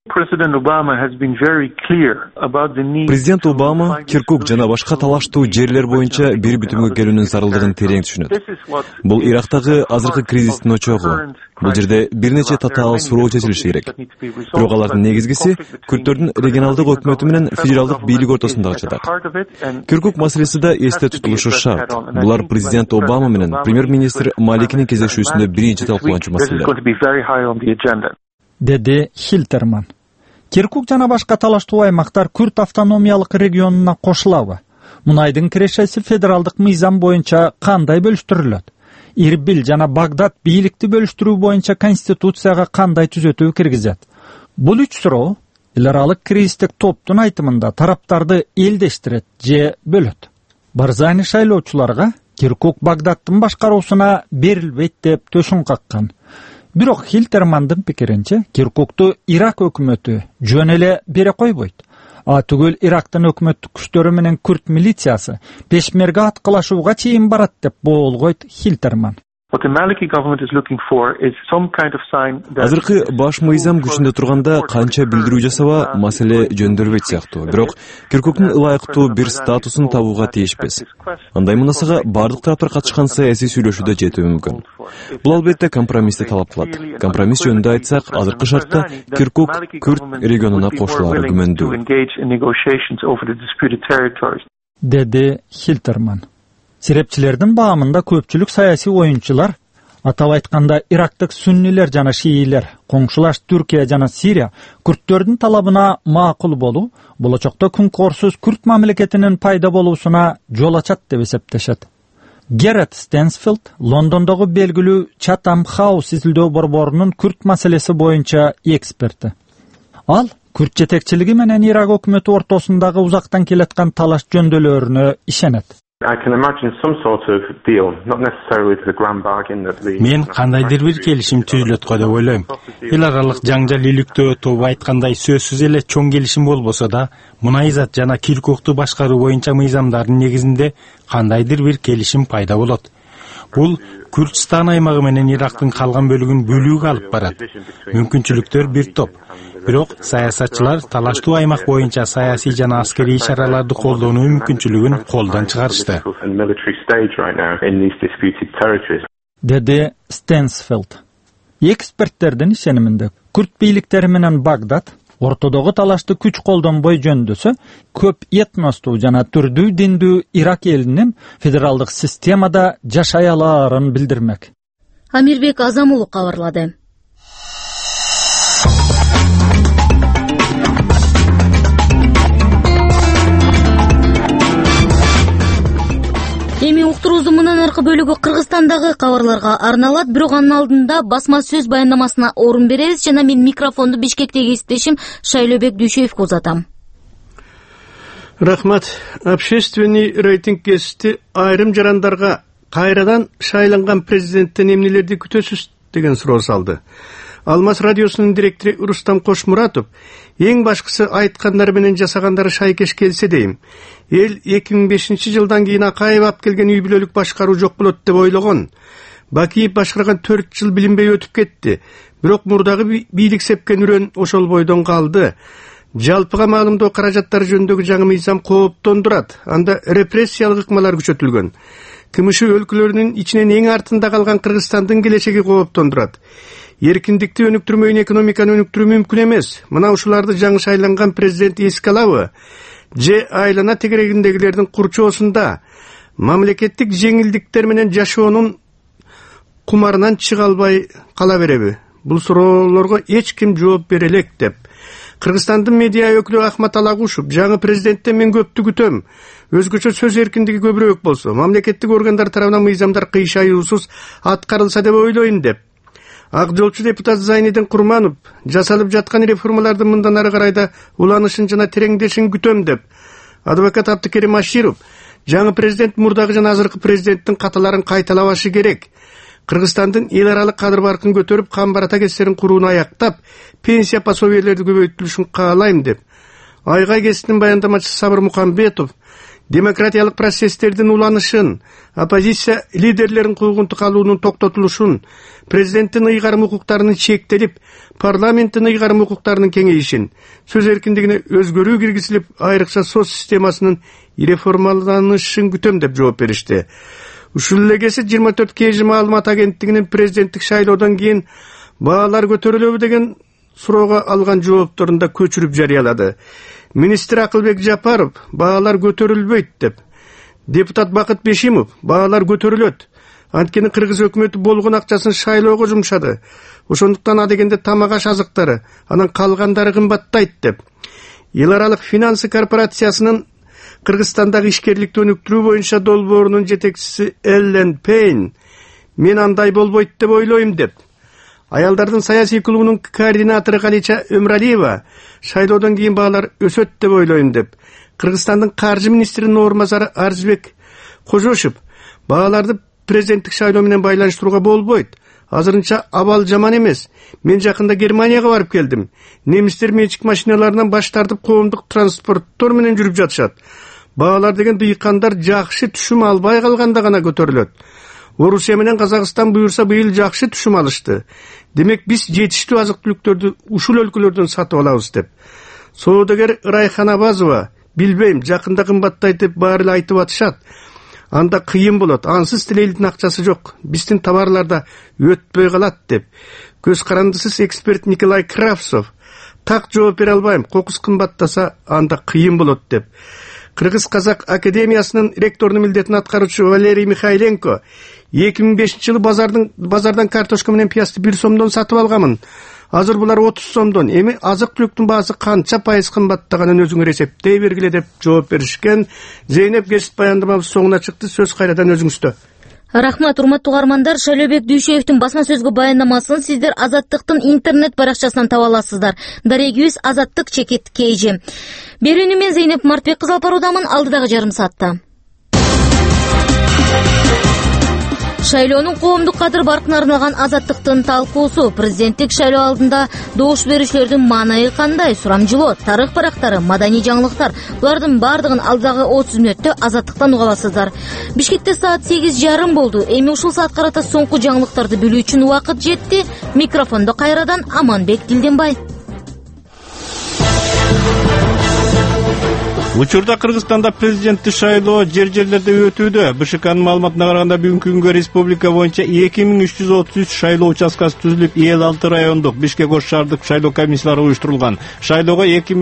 Президент Обама Киркук жана башка талаштуу жерлер боюнча бир бүтүмгө келүүнүн зарылдыгын терең түшүнөт. Бул Ирактагы азыркы кризистин очогу. Бул жерде бир нече татаал суроо чечилиши керек. Бирок алардын негизгиси күрттөрдүн регионалдык өкмөтү менен федералдык бийлик ортосундагы жатат. Киркук маселеси да эсте тутулушу шарт. Булар президент Обама менен премьер-министр Маликинин кездешүүсүндө биринчи талкууланчу маселелер. Деди Хилтерман. Киркук жана башка талаштуу аймактар күрт автономиялык регионуна кошулабы? Мунайдын кирешеси федералдык мыйзам боюнча кандай бөлүштүрүлөт? Ирбил жана Багдад бийликти бөлүштүрүү боюнча конституцияга кандай түзөтүү киргизет? Бул үч суроо эл аралык кризистик топтун айтымында тараптарды элдештирет же бөлөт. Барзани шайлоочуларга Киркук Багдадтын башкаруусуна берилбейт деп төшүн каккан. Бирок Хилтермандын пикиринче, Киркукту Ирак өкмөтү жөн эле бере койбойт. Түгөл Ирактын өкмөттүк күчтөрү менен күрт милициясы пешмерге аткылашууга чейин барат деп боолгойт Хилтерман. Азыркы баш мыйзам күчүндө турганда канча билдирүү жасаба маселе жөндөр сыяктуу. Бирок Киркуктун ылайыктуу бир статусун табууга тийишпиз. Андай мунасага бардык тараптар катышкан саясий сүйлөшүүдө жетүү мүмкүн. Бул албетте компромиссти талап кылат. Компромисс жөнүндө айтсак, азыркы шартта Киркук Күрд регионуна кошулаары күмөндүү, деди Хилтерман. Серепчилердин баамында көпчүлүк саясий оюнчулар, атап айтканда ирактык сүннилер жана шиилер, коңшулаш Түркия жана Сирия күрттөрдүн талабына макул болуу, болочокто күнкорсуз күрт мамлекетинин пайда болуусуна жол ачат деп эсептешет. Герет Стенсфилд Лондондогу белгилүү Chatham House изилдөө борборунун күрт маселеси боюнча эксперти. Ал күрт жетекчилиги менен Ирак өкмөтү ортосундагы узактан келаткан талаш жөндөөлөрүнө ишенет. Мен кандайдыр бир келишим түзүлөт го деп ойлойм. Эл аралык жаңжал иликтөө тобу айткандай сөзсүз эле чоң келишим болбосо да, мунайзат жана Киркукту башкаруу боюнча мыйзамдардын негизинде кандайдыр бир келишим пайда болот. Бул Күрдстан аймагы менен Ирактын калган бөлүгүн бөлүүгө алып барат. Мүмкүнчүлүктөр бир топ. Бирок саясатчылар талаштуу аймак боюнча саясий жана аскерий ишараларды колдонуу мүмкүнчүлүгүн колдон чыгарышты, деди Стенсфилд. Эксперттердин ишениминде күрт бийликтери менен Багдад ортодогу талашты күч колдонбой жөндөсө, көп этностуу жана түрдүү диндүү Ирак элинин федералдык системада жашай алаарын билдирмек. Амирбек Азамулу кабарлады. Эми уктуруубуздун мындан аркы бөлүгү Кыргызстандагы кабарларга арналат, бирок анын алдында басма сөз баяндамасына орун беребиз жана мен микрофонду Бишкектеги кесиптешим Шайлообек Дүйшөевге узатам. Рахмат. Общественный рейтинг кести айрым жарандарга кайрадан шайланган президенттен эмнелерди күтөсүз деген суроо салды. Алмаз радиосунун директору Рустам Кошмуратов эң башкысы айткандары менен жасагандары шайкеш келсе дейм. Эл 2005 жылдан кийин Акаев алып келген үй бүлөлүк башкаруу жок болот деп ойлогон. Бакиев башкарган 4 жыл билинбей өтүп кетти. Бирок мурдагы бийлик сепкен үрөн ошол бойдон калды. Жалпыга маалымдоо каражаттары жөнүндөгү жаңы мыйзам кооптондурат. Анда репрессиялык ыкмалар күчөтүлгөн. КМШ өлкөлөрүнүн ичинен эң артында калган Кыргызстандын келечеги кооптондурат. Эркиндикти өнүктүрмөйүн экономиканы өнүктүрүү мүмкүн эмес. Мына ушуларды жаңы шайланган президент эске алабы? Же айлана тегерегиндегилердин курчоосунда мамлекеттик жеңилдиктер менен жашоонун кумарынан чыга албай кала береби? Бул суроолорго эч ким жооп бере элек деп. Кыргызстандын медиа өкүлү Ахмат Алагушев жаңы президенттен мен көптү күтөм. Өзгөчө сөз эркиндиги көбүрөөк болсо, мамлекеттик органдар тарабынан мыйзамдар кыйшаюусуз аткарылса деп ойлойм деп. Ак жолчу депутат Зайнидин Курманов жасалып жаткан реформалардын мындан ары карай да уланышын жана тереңдешин күтөм деп. Адвокат Абдыкерим Аширов жаңы президент мурдагы жана азыркы президенттин каталарын кайталабашы керек. Кыргызстандын эл аралык кадыр баркын көтөрүп, кам барата кестерин курууну аяктап, пенсия пособиелерди көбөйтүлүшүн каалайм деп. Айгай кесинин баяндамачысы Сабыр Мукамбетов демократиялык процесстердин уланышын, оппозиция лидерлерин куугунтук алуунун токтотулушун, президенттин ыйгарым укуктарынын чектелип, парламенттин ыйгарым укуктарынын кеңейишин, сөз эркиндигине өзгөрүү киргизилип, айрыкча сот системасынын реформаланышын күтөм деп жооп беришти. Ушул эле кеси 24 КЖ маалымат агенттигинин президенттик шайлоодон кийин баалар көтөрүлөбү деген суроого алган жоопторунда көчүрүп жарыялады. Министр Акылбек Жапаров баалар көтөрүлбөйт деп. Депутат Бакыт Бешимов баалар көтөрүлөт. Анткени Кыргыз өкмөтү болгон акчасын шайлоого жумшады. Ошондуктан адегенде тамак аш азыктары, анан калгандары кымбаттайт деп. Эл аралык финансы корпорациясынын Кыргызстандагы ишкерликти өнүктүрүү боюнча долбоорунун жетекчиси Эллен Пейн мен андай болбойт деп ойлойм деп. Аялдардын саясий клубунун координатору Галича Өмралиева шайлоодон кийин баалар өсөт деп ойлойм деп. Кыргызстандын каржы министринин орун басары Арзбек Кожошев бааларды президенттик шайлоо менен байланыштырууга болбойт. Азырынча абал жаман эмес. Мен жакында Германияга барып келдим. Немистер менчик машиналарынан баш тартып коомдук транспорттор менен жүрүп жатышат. Баалар деген дыйкандар жакшы түшүм албай калганда гана көтөрүлөт. Орусия менен Казакстан буюрса быйыл жакшы түшүм алышты. Демек биз жетиштүү азык-түлүктөрдү ушул өлкөлөрдөн сатып алабыз деп. Соодагер Райхан Абазова, билбейм, жакында кымбаттайт деп баары эле айтып атышат. Анда кыйын болот, ансыз тилейлдин акчасы жок. Биздин товарларда өтпөй калат деп. Көз карандысыз эксперт Николай Кравцов так жооп бере албайм. Кокус кымбаттаса анда кыйын болот деп. Кыргыз-Казак академиясынын ректорунун милдетин аткаруучу Валерий Михайленко 2005-жылы базардан картошка менен пиязды 1 сомдон сатып алганмын. Азыр булар 30 сомдон. Эми азык-түлүктүн баасы канча пайыз кымбаттаганын өзүңөр эсептей бергиле деп жооп беришкен. Зейнеп кесип баяндамабыз соңуна чыкты. Сөз кайрадан өзүңүздө. Рахмат, урматтуу угармандар. Шайлообек Дүйшөевдин басма сөзгө баяндамасын сиздер Азаттыктын интернет баракчасынан таба аласыздар. Дарегибиз Азаттык _KG. Берүүнү мен Зейнеп Мартбек кызы алып баруудамын. Алдыдагы жарым саатта. Шайлоонун коомдук кадыр баркына арналган Азаттыктын талкуусу. Президенттик шайлоо алдында добуш берүүчүлөрдүн маанайы кандай? Сурамжылоо, тарых барактары, маданий жаңылыктар. Булардын бардыгын алдагы 30 мүнөттө Азаттыктан уга аласыздар. Бишкекте саат 8:30 болду. Эми ушул саат карата соңку жаңылыктарды билүү үчүн убакыт жетти. Микрофондо кайрадан Аманбек Дилденбай. Учурда Кыргызстанда президенттик шайлоо жерлерде өтүүдө. БШКнын маалыматына караганда бүгүнкү күнгө республика боюнча 2333 шайлоо участкасы түзүлүп, 56 райондук Бишкек ош шаардык шайлоо комиссиялары уюштурулган. Шайлоого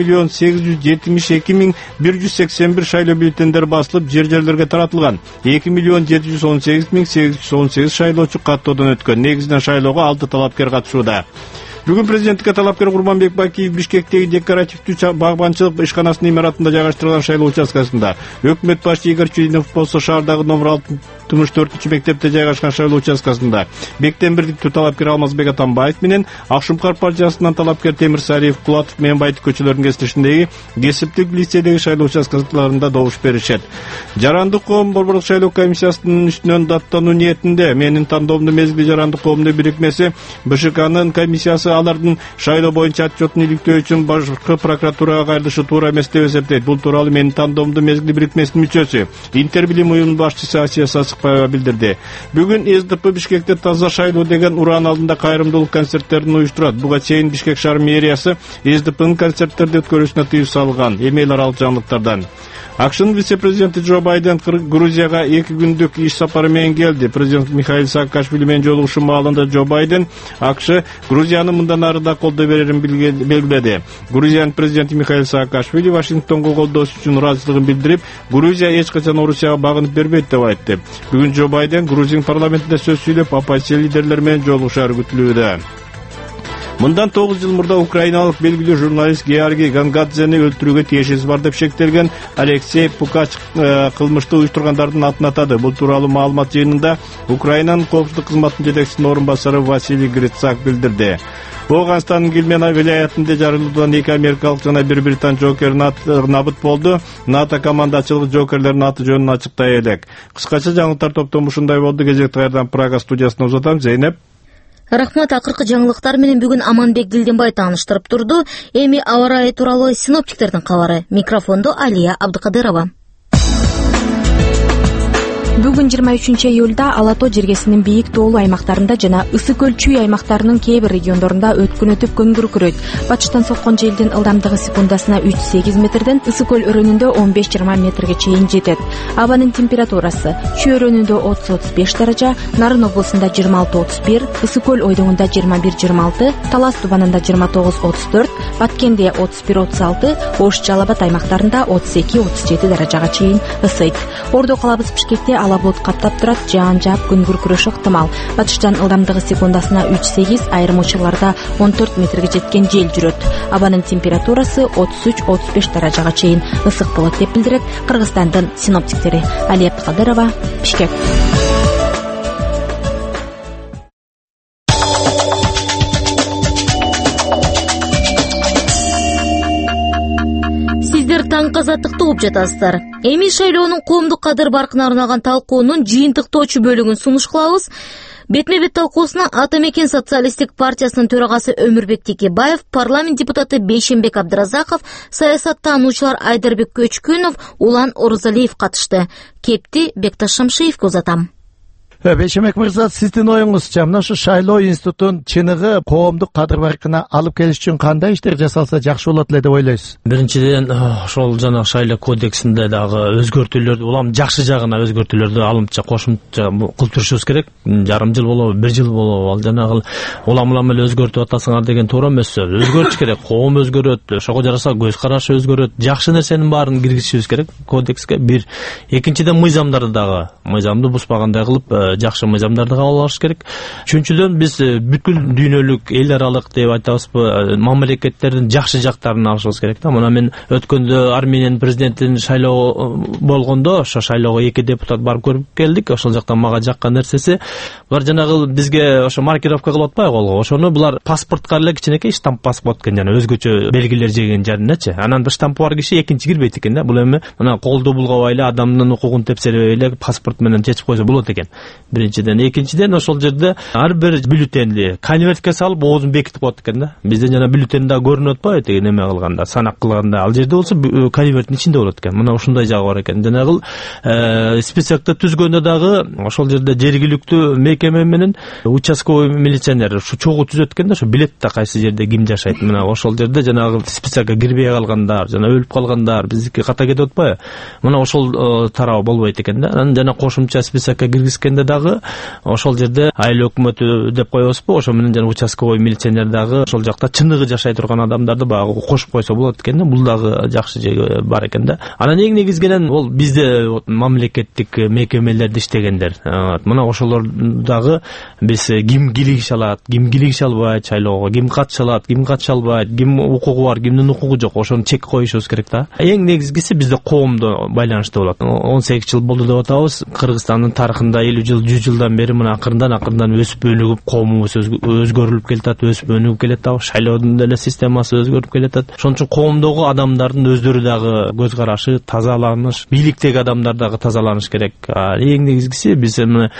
2.872.181 шайлоо бюллетендер басылып, жерлерге таратылган. 2.718.818 шайлоочу каттоодон өткөн. Негизинен шайлоого 6 талапкер катышууда. Бүгүн президенттикке талапкер Курманбек Бакиев Бишкектеги декоративдүү багбанчылык ишканасынын имаратында жайгаштырылган шайлоо участкасында. Өкмөт башчы Игорь Чудинов болсо шаардагы номер 64-мектепте жайгашкан шайлоо участкасында. Бектен бирдиктүү талапкер Алмазбек Атамбаев менен Акшумкар партиясынан талапкер Темир Сариев, Кулатов менен Байтык көчөлөрүнүн кесиштешиндеги кесиптик лицейдеги шайлоо участкаларында добуш беришет. Жарандык коом борборлук шайлоо комиссиясынын үстүнөн даттануу ниетинде менин тандоомдуу мезгил жарандык коомдун бирикмеси БШКнын комиссиясы алардын шайлоо боюнча отчетун иликтөө үчүн башкы прокуратурага кайрылышы туура эмес деп эсептейт. Бул тууралуу менин тандоомдуу мезгил бирикмесинин мүчөсү Интербилим уюмунун башчысы Асия Сасыкбаева билдирди. Бүгүн СДП Бишкекте таза шайлоо деген уран алдында кайрымдуулук концерттерин уюштурат. Буга чейин Бишкек шаар мэриясы СДПнын концерттерди өткөрүүсүнө тыюу салган. Эми аралык жаңылыктардан. АКШнын вице-президенти Джо Байден Грузияга 2 күндүк иш сапары менен келди. Президент Михаил Саакашвили менен жолугушуу маалында Джо Байден АКШ Грузияны мындан ары да колдой берерин белгиледи. Грузиянын президенти Михаил Саакашвили Вашингтонго колдоосу үчүн ыраазычылыгын билдирип, Грузия эч качан Орусияга багынып бербейт деп айтты. Бүгүн Джо Байден Грузия парламентинде сөз сүйлөп, оппозиция лидерлери менен жолугушары күтүлүүдө. Мындан 9 жыл мурда украиналык белгилүү журналист Георгий Гангадзени өлтүрүүгө тиешеси бар деп шектелген Алексей Пукач кылмышты уюштургандардын атын атады. Бул тууралуу маалымат жыйынында Украинанын коопсуздук кызматынын жетекчисинин орун басары Василий Грицак билдирди. Оганстанын Гилмен вилаятында жарылуудан 2 америкалык жана 1 британ жокер набыт болду. НАТО командачылыгы жокерлердин аты жөнүн ачыктай элек. Кыскача жаңылыктар топтому ушундай болду. Кезекти кайрадан Прага студиясына узатам. Зейнеп. Рахмат, акыркы жаңылыктар менен бүгүн Аманбек Дилденбай тааныштырып турду. Эми аба ырайы тууралуу синоптиктердин кабары. Микрофондо Алия Абдыкадырова. Бүгүн 23-июлда Ала тоо жергесинин бийик тоолуу аймактарында жана ысык көл чүй аймактарынын кээ бир региондорунда өткөн өтүп күн күркүрөйт. Батыштан соккон желдин ылдамдыгы секундасына 3-8 метрден ысык көл өрөөнүндө 15-20 метрге чейин жетет. Абанын температурасы чүй өрөөнүндө 30-35 даража, Нарын облусунда 26-31, ысык көл ойдоңунда 21-26, Талас тубанында 29-34, Баткенде 31-36, Ош Жалал Абад аймактарында 32-37 даражага чейин ысыйт. Ордо калабыз Бишкекте ала булут каптап турат, жаан жаап күн күркүрөшү ыктымал. Батыштан ылдамдыгы секундасына 3-8, айрым учурларда 14 метрге жеткен жел жүрөт. Абанын температурасы 33-35 даражага чейин ысык болот деп билдирет Кыргызстандын синоптиктери. Алия Абдыкадырова, Бишкек. Таңкы азаттыкты угуп жатасыздар. Эми шайлоонун коомдук кадыр баркына арналган талкуунун жыйынтыктоочу бөлүгүн сунуш кылабыз. Бетме бет талкуусуна Ата Мекен социалисттик партиясынын төрагасы Өмүрбек Текебаев, парламент депутаты Бейшенбек Абдыразаков, саясаттануучулар Айдарбек Көчкүнов, Улан Орузалиев катышты. Кепти Бекташ Шамшиевке узатам. Бейшембек мырза, сиздин оюңузча мына ушу шайлоо институтун чыныгы коомдук кадыр баркына алып келиш үчүн кандай иштер жасалса жакшы болот эле деп ойлойсуз? Биринчиден, ошол жана шайлоо кодексинде дагы өзгөртүүлөрдү, улам жакшы жагына өзгөртүүлөрдү алымча кошумча кылып турушубуз керек. Жарым жыл болобу, 1 жыл болобу, ал жанагы улам эле өзгөртүп атасыңар деген туура эмес сөз. Өзгөртүш керек, коом өзгөрөт, ошого жараша көз карашы өзгөрөт. Жакшы нерсенин баарын киргизишибиз керек кодекске. Бир. Экинчиден, мыйзамдарды дагы, мыйзамды бузбагандай кылып жакшы мыйзамдарды кабыл алыш керек. Үчүнчүдөн, биз бүткүл дүйнөлүк, эл аралык деп айтабызбы, мамлекеттердин жакшы жактарын алышыбыз керек да. Мына мен өткөндө Армениянын президентин шайлоо болгондо, ошо шайлоого 2 депутат барып көрүп келдик. Ошол жактан мага жаккан нерсеси, булар жанагы бизге ошо маркировка кылып атпайбы колго. Ошону булар паспортко эле кичинекей штамп басып коет экен, жана өзгөчө белгилер жеген жеринечи. Анан бир штампы бар киши экинчи кирбейт экен да. Бул эми мына колду булгабай эле адамдын укугун тепселебей эле паспорт менен чечип койсо болот экен. Биринчиден, экинчиден, ошол жерде ар бир бюллетенди конвертке салып оозун бекитип коет экен да. Бизде жана бюллетен да көрүнүп атпайбы, тиги неме кылганда, санак кылганда. Ал жерде болсо конверттин ичинде болот экен. Мына ушундай жагы бар экен. Жанагы списокты түзгөндө дагы ошол жерде жергиликтүү мекеме менен участковый милиционер ушу чогуу түзөт экен да, ошо билет да кайсы жерде ким жашайт. Мына ошол жерде жанагы списокко кирбей калгандар, жана өлүп калгандар биздики ката кетип атпайбы? Мына ошол тарабы болбойт экен да. Анан жана кошумча списокко киргизгенде дагы ошол жерде айыл өкмөтү деп коебузбу, ошо менен жана участковый милиционер дагы ошол жакта чыныгы жашай турган адамдарды багы кошуп койсо болот экен да. Бул дагы жакшы жеги бар экен да. Анан эң негизгенен ол бизде мамлекеттик мекемелерде иштегендер. Мына ошолор дагы биз ким киргише алат, ким киргише албайт шайлоого, ким катыша алат, ким катыша албайт, ким укугу бар, кимдин укугу жок, ошону чек коюшубуз керек да. Эң негизгиси бизде коомдо байланыштуу болот. 18 жыл болду деп атабыз. Кыргызстандын тарыхында 50 жыл, 100 жылдан бери мына акырындан өсүп өнүгүп, коомубуз өзгөрүлүп келатат, өсүп өнүгүп келатат. Шайлоодун деле системасы өзгөрүп келатат. Ошон үчүн коомдогу адамдардын өздөрү дагы көз карашы, тазаланыш, бийликтеги адамдар дагы тазаланыш керек. Эң негизгиси биз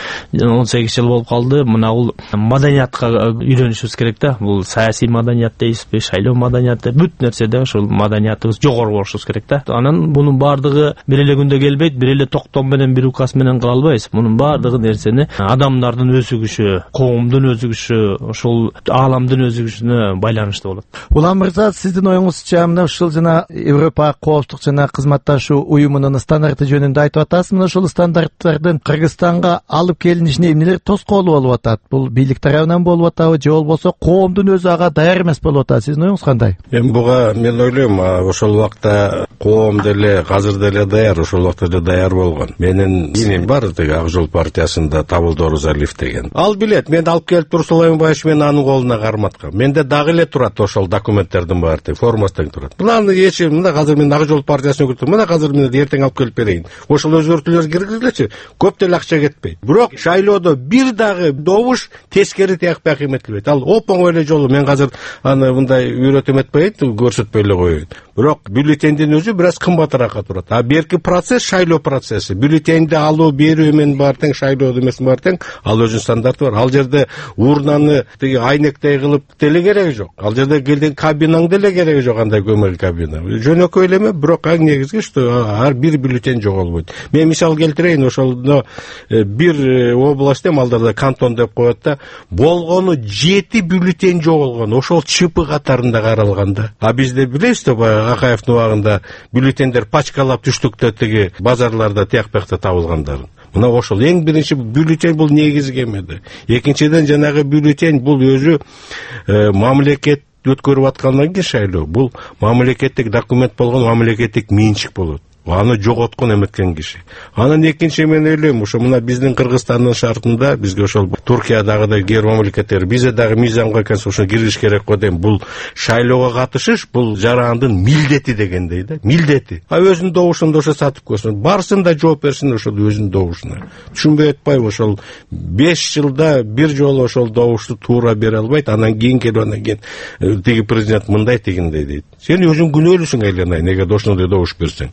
18 жыл болуп калды. Мына бул маданиятка үйрөнүшүбүз керек да. Бул саясий маданият дейбизби, шайлоо маданияты, бүт нерседе ошол маданиятыбыз жогору болушубуз керек да. Анан бунун баардыгы бир эле күндө келбейт, бир эле токтом менен, бир указ менен кыла албайбыз. Мунун баардыгы нерсени адамдардын өзүгүшү, коомдун өзүгүшү, ошол ааламдын өзүгүшүнө байланыштуу болот. Улан мырза, сиздин оюңузча мына ушул жана Европа коопсуздук жана кызматташуу уюмунун стандарты жөнүндө айтып атасыз. Мына ушул стандарттардын Кыргызстанга алып келинишине эмнелер тоскоолу болуп атат? Бул бийлик тарабынан болуп атабы, же болбосо коомдун өзү ага даяр эмес болуп атат? Сиздин оюңуз кандай? Эми буга мен ойлойм, ошол убакта коом деле азыр деле даяр, ошол убакта да даяр болгон. Менин иним бар, тиги Ак Жол партиясында Табылды Орузалиев деген. Ал билет, мен алып келип турсулайм баш, мен анын колуна карматкам. Менде дагы эле турат ошол документтердин баары, формасында турат. Мына эчи, мына азыр мен Ак Жол партиясына өтүп, мына азыр мен эртең алып келип берейин. Ошол өзгөртүүлөр киргизилечи, көп деле акча кетпейт. Бирок шайлоодо бир дагы добуш тескери тиякпай эметилбейт. Ал оп-оңой эле жолу, мен азыр аны мындай үйрөтөм этпейин, көрсөтпөй эле коеюн. Бирок бюллетендин өзү бир аз кымбатыраак турат. А берки процесс шайлоо процесси. Бюллетенди алуу, берүү менен баары тең, шайлоодо эмес баары тең, ал өзүнүн стандарты бар. Ал жерде урнаны тиги айнектей кылып деле кереги жок. Ал жерде келген кабинаң деле кереги жок, андай көмөк кабина. Жөнөкөй эле, бирок аң негизги что ар бир бюллетен жоголбойт. Мен мисал келтирейин, ошолдо бир областта, малдарда кантон деп коет да, болгону 7 бюллетен жоголгон. Ошол ЧП катарында каралган да. А бизде билесиз да, Акаевдин убагында бюллетендер пачкалап түштүктө тиги базарларда тиякпакта табылгандарын. Мына ошол эң биринчи бюллетен бул негизги эмеде. Экинчиден жанагы бюллетен бул өзү мамлекет өткөрүп аткандан кийин шайлоо. Бул мамлекеттик документ болгон, мамлекеттик менчик болот. Аны жоготкон эметкен киши. Анан экинчи мен ойлойм, ошо мына биздин Кыргызстандын шартында бизге ошол Туркиядагы кээ мамлекеттер бизде дагы мыйзамга келсе ошо кириш керек го дейм. Бул шайлоого катышыш, бул жарандын милдети дегендей да, милдети. А өзүнүн добушунда ошо сатып койсун, барсын да жооп берсин ошол өзүнүн добушуна. Түшүнбөй атпайбы, ошол 5 жылда бир жолу ошол добушту туура бере албайт. Анан кийин келип, анан кийин тиги президент мындай тигиндей дейт. Сен өзүң күнөөлүсүң айланай, неге ошондой добуш берсең.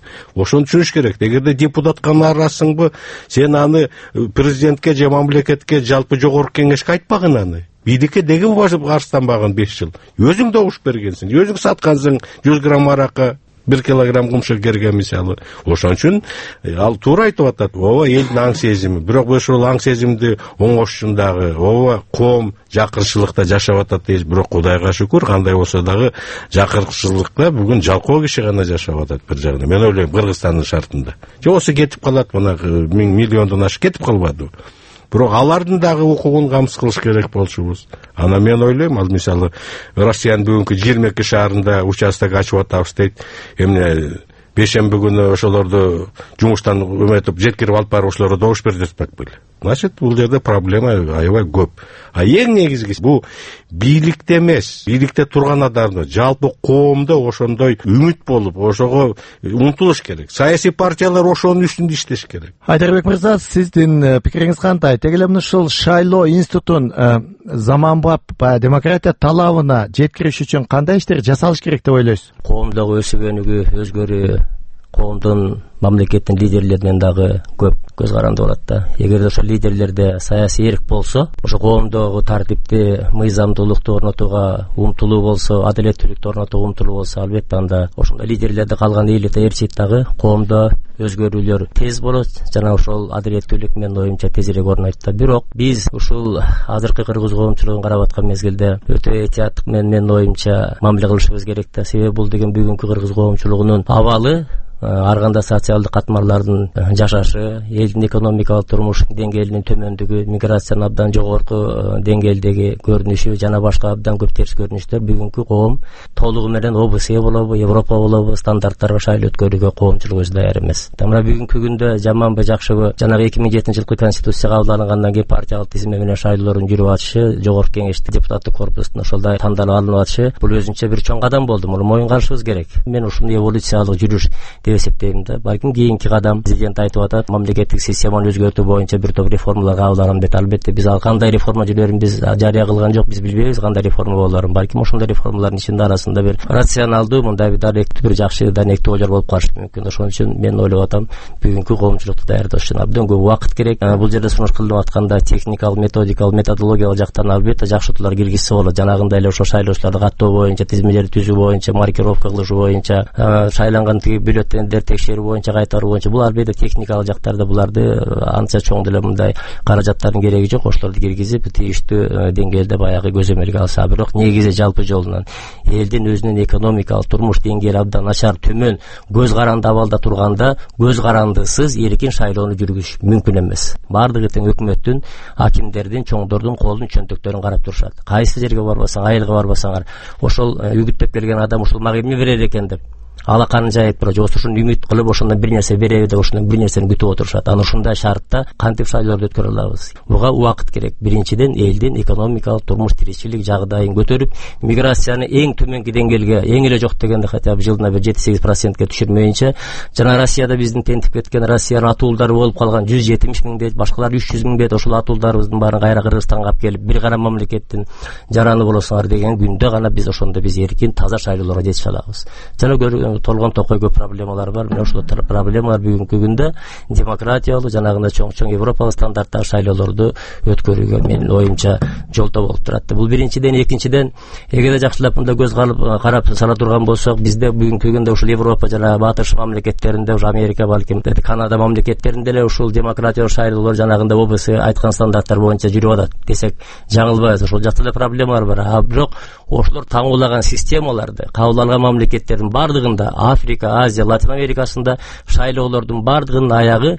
ошону түшүнүш керек. Эгерде депутат гана арасыңбы, сен аны президентке же мамлекетке жалпы жогорку кеңешке айтпагын аны. Бийликке деген арстанбагын 5 жыл. Өзүң добуш бергенсиң, өзүң саткансың 100 грамм аракка 1 килограмм кумшак керген мисалы. Ошон үчүн ал туура айтып атат. Ооба элдин аң сезими. Бирок ошол аң сезимди оңошчундагы, ооба коом жакынчылыкта жашап атат дейбиз. Бирок Кудайга шүкүр, кандай болсо дагы жакынчылыкта бүгүн жалкоо киши гана жашап атат бир жагынан. Мен ойлойм Кыргызстандын шартында. Жоксо кетип калат, мына 1 миллиондон ашык кетип калбады. Бирок алардын дагы укугун камсыз кылыш керек болчубуз. Ана мен ойлойм, ал мисалы Россиянын бүгүнкү 22 шаарында участок ачып атабыз дейт. Эмне бейшемби күнү ошолорду жумуштан өмөтүп жеткирип алып барып ошолорго добуш берип жатпак беле. Значит, бул жерде проблема аябай көп. А эң негизгиси бул бийликте эмес, бийликте турган адамдар жалпы коомдо ошондой үмүт болуп, ошого умтулуш керек. Саясий партиялар ошонун үстүндө иштеш керек. Айдарбек мырза, сиздин пикириңиз кандай? Тегеле ушул шайлоо институтун заманбап демократия талабына жеткириш үчүн кандай иштер жасалыш керек деп ойлойсуз? Коомдогу өсүгөнүгү өзгөрүү коомдун мамлекеттин лидерлеринен дагы көп көз каранды болот да. Эгерде ошол лидерлерде саясий эрк болсо, ошо коомдогу тартипти, мыйзамдуулукту орнотууга умтулуу болсо, адилеттүүлүктү орнотууга умтулуу болсо, албетте анда ошондой лидерлерди калган элита ээрчийт дагы коомдо өзгөрүүлөр тез болот жана ошол адилеттүүлүк менин оюмча тезирээк орнойт да. Бирок биз ушул азыркы кыргыз коомчулугун карап аткан мезгилде өтө этияттык менин оюмча мамиле кылышыбыз керек да. Себеби бул деген бүгүнкү кыргыз коомчулугунун абалы, ар кандай социалдык катмарлардын жашашы, элдин экономикалык турмуш деңгээлинин төмөндүгү, миграциянын абдан жогорку деңгээлдеги көрүнүшү жана башка абдан көп терс көрүнүштөр бүгүнкү коом толугу менен ОБСЕ болобу, Европа болобу стандарттарга шайлоо өткөрүүгө коомчулук өзү даяр эмес. Мына бүгүнкү күндө жаманбы жакшыбы, жанагы 2007-жылкы конституция кабыл алынгандан кийин партиялык тизме менен шайлоолордун жүрүп атышы, жогорку кеңешти депутаттык корпустун ошолдай тандалып алынып атышы, бул өзүнчө бир чоң кадам болду. Муну моюнга алышыбыз керек. Мен ушуну эволюциялык жүрүш деп эсептейм да. Балким кийинки кадам, президент айтып атат, мамлекеттик системаны өзгөртүү боюнча бир топ реформалар кабыл алам деп. Албетте биз ал кандай реформа жүрөрүн биз жарыя кылган жок, биз билбейбиз кандай реформа болоорун. Балким ошондой реформалардын ичинде арасында бир рационалдуу, мындай бир даректүү, бир жакшы даректүү ойлор болуп калышы мүмкүн. Ошон үчүн мен ойлоп атам, бүгүнкү коомчулукту даярдаш үчүн абдан көп убакыт керек. Бул жерде сунуш кылынып атканда техникалык, методикалык, методологиялык жактан албетте жакшыртуулар киргизсе болот. Жанагындай эле ошо шайлоочуларды каттоо боюнча, тизмелерди түзүү боюнча, маркировка кылыш боюнча, шайланган бюллетендерди текшерүү боюнча, кайтаруу боюнча, бул албетте техникалык жактарда буларды анча чоң деле мындай каражаттардын кереги жок. Ошолорду киргизип тийиштүү деңгээлде баягы көзөмөлгө алса. Бирок негизи жалпы жолунан элдин өзүнүн экономикалык турмуш деңгээли абдан начар, төмөн, көз каранды абалда турганда көз карандысыз эркин шайлоону жүргүзүш мүмкүн эмес. Бардыгы тең өкмөттүн, акимдердин, чоңдордун колунун чөнтөктөрүн карап турушат. Кайсы жерге барбасаң, айылга барбасаңар, ошол үгүттөп келген адам ушул мага эмне берер экен деп алаканын жайып турат, же ушуну үмүт кылып ошондон бир нерсе береби деп ошондон бир нерсени күтүп отурушат. Аны ушундай шартта кантип шайлоолорду өткөрө алабыз? Буга убакыт керек. Биринчиден элдин экономикалык турмуш тиричилик жагдайын көтөрүп, миграцияны эң төмөнкү деңгээлге, эң эле жок дегенде хотя бы жылына бир 7-8%ке түшүрмөйүнчө, жана Россияда биздин тентип кеткен Россиянын атуулдары болуп калган 170 миң дейт, башкалар 300 миң дейт, ошол атуулдарыбыздын баарын кайра Кыргызстанга алып келип, бир гана мамлекеттин жараны болосуңар деген күндө гана биз ошондо биз эркин, таза шайлоолорго жетише алабыз. Жана толгон токой көп проблемалар бар. Мына ошол проблемалар бүгүнкү күндө демократиялуу, жанагындай чоң европалык стандарттагы шайлоолорду өткөрүүгө менин оюмча жолдо болуп турат. Бул биринчиден. Экинчиден, эгерде жакшылап мында көз карап сала турган болсок, бизде бүгүнкү күндө ушул Европа жана батыш мамлекеттеринде, ушу Америка, балким Канада мамлекеттеринде эле ушул демократиялык шайлоолор жанагындай ОБСЕ айткан стандарттар боюнча жүрүп атат десек жаңылбайбыз. Ошол жакта эле проблемалар бар. Бирок ошолор таңуулаган системаларды кабыл алган мамлекеттердин бардыгында, Африка, Азия, Латин Америкасында шайлоолордун бардыгынын аягы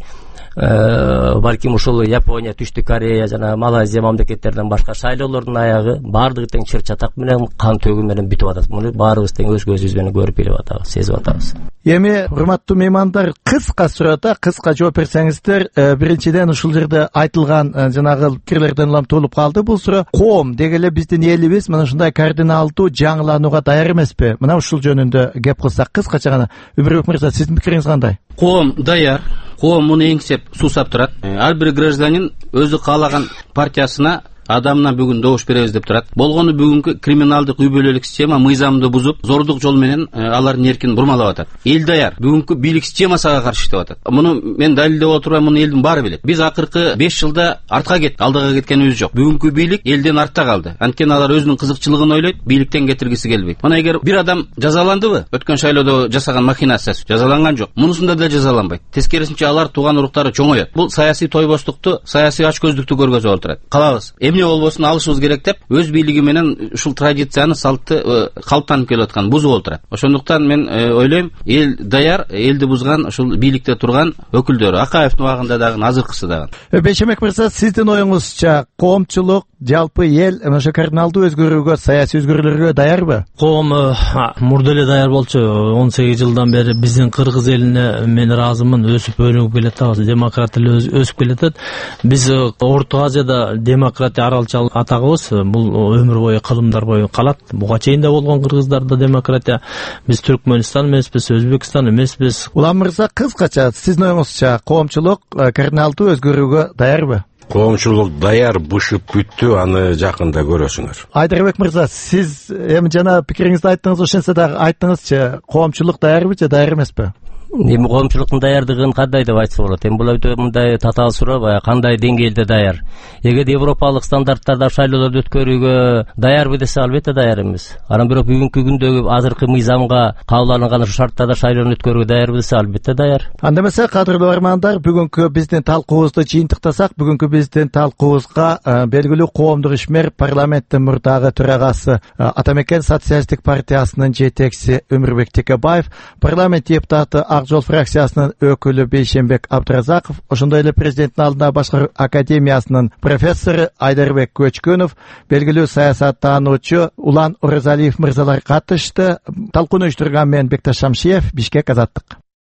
балким ушул Япония, Түштүк Корея жана Малайзия мамлекеттеринен башка шайлоолордун аягы бардыгы тең чыр чатак менен, кан төгүү менен бүтүп атат. Муну баарыбыз тең өз көзүбүз менен көрүп билип атабыз, сезип атабыз. Эми урматтуу меймандар, кыска сурата кыска жооп берсеңиздер. Биринчиден, ушул жерде айтылган жанагы пикирлерден улам туулуп калды. Бул суроо, коом дегеле биздин элибиз мына ушундай кардиналдуу жаңыланууга даяр эмеспи? Мына ушул жөнүндө кеп кылсак кыскача гана. Өмүрбек мырза, сиздин пикириңиз кандай? Коом даяр. Коом муну эңсеп суусап турат. Ар бир гражданин өзү каалаган партиясына адамына бүгүн добуш беребиз деп турат. Болгону бүгүнкү криминалдык үй бүлөлүк система мыйзамды бузуп, зордук жол менен алардын эркин бурмалап атат. Эл даяр. Бүгүнкү бийлик системасына каршы иштеп атат. Муну мен далилдеп отурбайм, муну элдин баары билет. Биз акыркы 5 жылда артка кеттик, алдыга кеткенибиз жок. Бүгүнкү бийлик элден артта калды. Анткени алар өзүнүн кызыкчылыгын ойлойт, бийликтен кетиргиси келбейт. Мына эгер бир адам жазаландыбы? Өткөн шайлоодо жасаган махинациясы жазаланган жок. Мунусунда да жазаланбайт. Тескерисинче алар тууган уруктары чоңойот. Бул саясий тойбоштукту, саясий ачкөздүктү көргөзүп отурат. Калабыз. Эмне болбосун алышыбыз керек деп, өз бийлиги менен ушул традицияны, салтты калыптанып келип аткан бузуп отурат. Ошондуктан мен ойлойм, эл даяр, элди бузган ушул бийликте турган өкүлдөр, Акаевдин убагында дагы, азыркысы дагы. Бейшембек мырза, сиздин оюңузча коомчулук, жалпы эл ошо кардиналдуу өзгөрүүгө, саясий өзгөрүүлөргө даярбы? Коом мурда эле даяр болчу. 18 жылдан бери биздин кыргыз элине мен ыраазымын, өсүп өнүгүп келатабыз. Демократия өсүп келатат. Биз Орто Азияда демократия аралчал атагыбыз. Бул өмүр бою, кылымдар бою калат. Буга чейин да болгон кыргыздарда демократия. Биз Түркмөнстан эмеспиз, Өзбекстан эмеспиз. Улам мырза, кыскача сиздин оюңузча коомчулук кардиналдуу өзгөрүүгө даярбы? Коомчулук даяр, бышып бүттү, аны жакында көрөсүңөр. Айдарбек мырза, сиз эми жана пикириңизди айттыңыз, ошентсе дагы айттыңызчы, коомчулук даярбы же даяр эмеспи? Эми коомчулуктун даярдыгын кандай деп айтса болот? Эми бул өтө мындай татаал суроо, баягы кандай деңгээлде даяр? Эгер европалык стандарттарда шайлоолорду өткөрүүгө даярбы десе, албетте даяр эмес. Анан бирок бүгүнкү күндөгү азыркы мыйзамга кабыл алынган ушу шарттарда шайлоону өткөрүүгө даярбы десе, албетте даяр. Анда эмесе, кадырлуу бармандар, бүгүнкү биздин талкуубузду жыйынтыктасак, бүгүнкү биздин талкуубузга белгилүү коомдук ишмер, парламенттин мурдагы төрагасы, Атамекен социалисттик партиясынын жетекчиси Өмүрбек Текебаев, парламент депутаты Ак жол фракциясынын өкүлү Бейшембек Абдыразаков, ошондой эле президенттин алдында башкаруу академиясынын профессору Айдарбек Көчкөнов, белгилүү саясаттануучу Улан Оразалиев мырзалар катышты. Талкууну уюштурган мен Бекташ Шамшиев, Бишкек, Азаттык.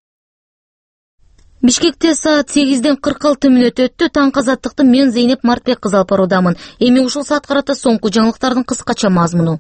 Бишкекте саат 8:46 өттү. Таңкы Азаттыкты мен Зейнеп Мартбек кызы алып баруудамын. Эми ушул саат карата соңку жаңылыктардын кыскача мазмуну.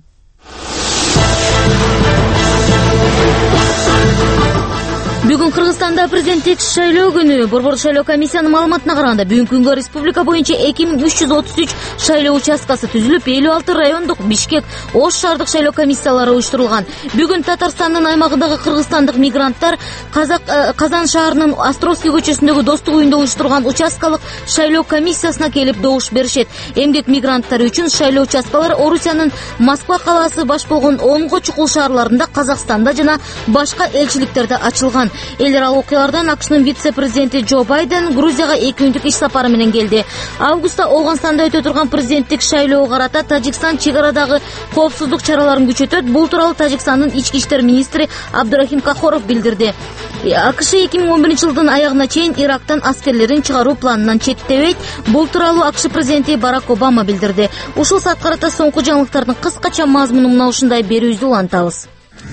Бүгүн Кыргызстанда президенттик шайлоо күнү. Борбордук шайлоо комиссиянын маалыматына караганда, бүгүнкү күнгө республика боюнча 2333 шайлоо участкасы түзүлүп, 56 райондук, Бишкек, Ош шаардык шайлоо комиссиялары уюштурулган. Бүгүн Татарстандын аймагындагы кыргызстандык мигранттар Казан шаарынын Островский көчөсүндөгү Достук үйүндө уюштурулган участкалык шайлоо комиссиясына келип добуш беришет. Эмгек мигранттары үчүн шайлоо участкалары Орусиянын Москва калаасы баш болгон 10 чукул шаарларында, Казакстанда жана башка элчиликтерде ачылган. Эл аралык окуялардан АКШнын вице-президенти Джо Байден Грузияга 2 күндүк иш сапары менен келди. Августта Ооганстанда өтө турган президенттик шайлоого карата Тажикстан чек арадагы коопсуздук чараларын күчөтөт. Бул тууралуу Тажикстандын ички иштер министри Абдурахим Кахоров билдирди. АКШ 2011 жылдын аягына чейин Ирактан аскерлерин чыгаруу планынан четтебейт. Бул тууралуу АКШ президенти Барак Обама билдирди. Ушул саат карата соңку жаңылыктардын кыскача мазмуну мына ушундай, берүүбүздү улантабыз.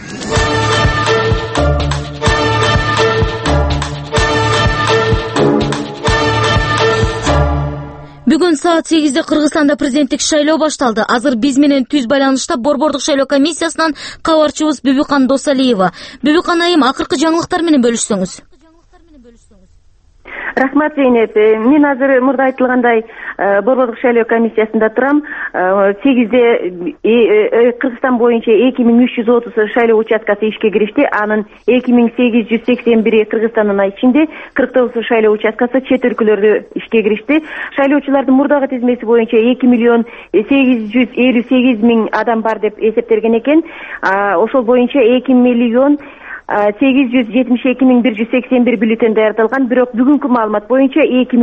Бүгүн саат 8-де Кыргызстанда президенттик шайлоо башталды. Азыр биз менен түз байланышта Борбордук шайлоо комиссиясынан кабарчыбыз Бүбүкан Досалиева. Бүбүкан айым, акыркы жаңылыктар менен бөлүшсөңүз. Рахмат, Зейнеп. Мен азыр мурда айтылгандай Борбордук шайлоо комиссиясында турам. 8-де Кыргызстан боюнча 2330 шайлоо участкасы ишке киришти. Анын 2881 Кыргызстандын ичинде, 49 шайлоо участкасы чет өлкөлөрдө ишке киришти. Шайлоочулардын мурдагы тизмеси боюнча 2.858.000 адам бар деп эсептелген экен. Ошол боюнча 2.872.181 бюллетень даярдалган. Бирок бүгүнкү маалымат боюнча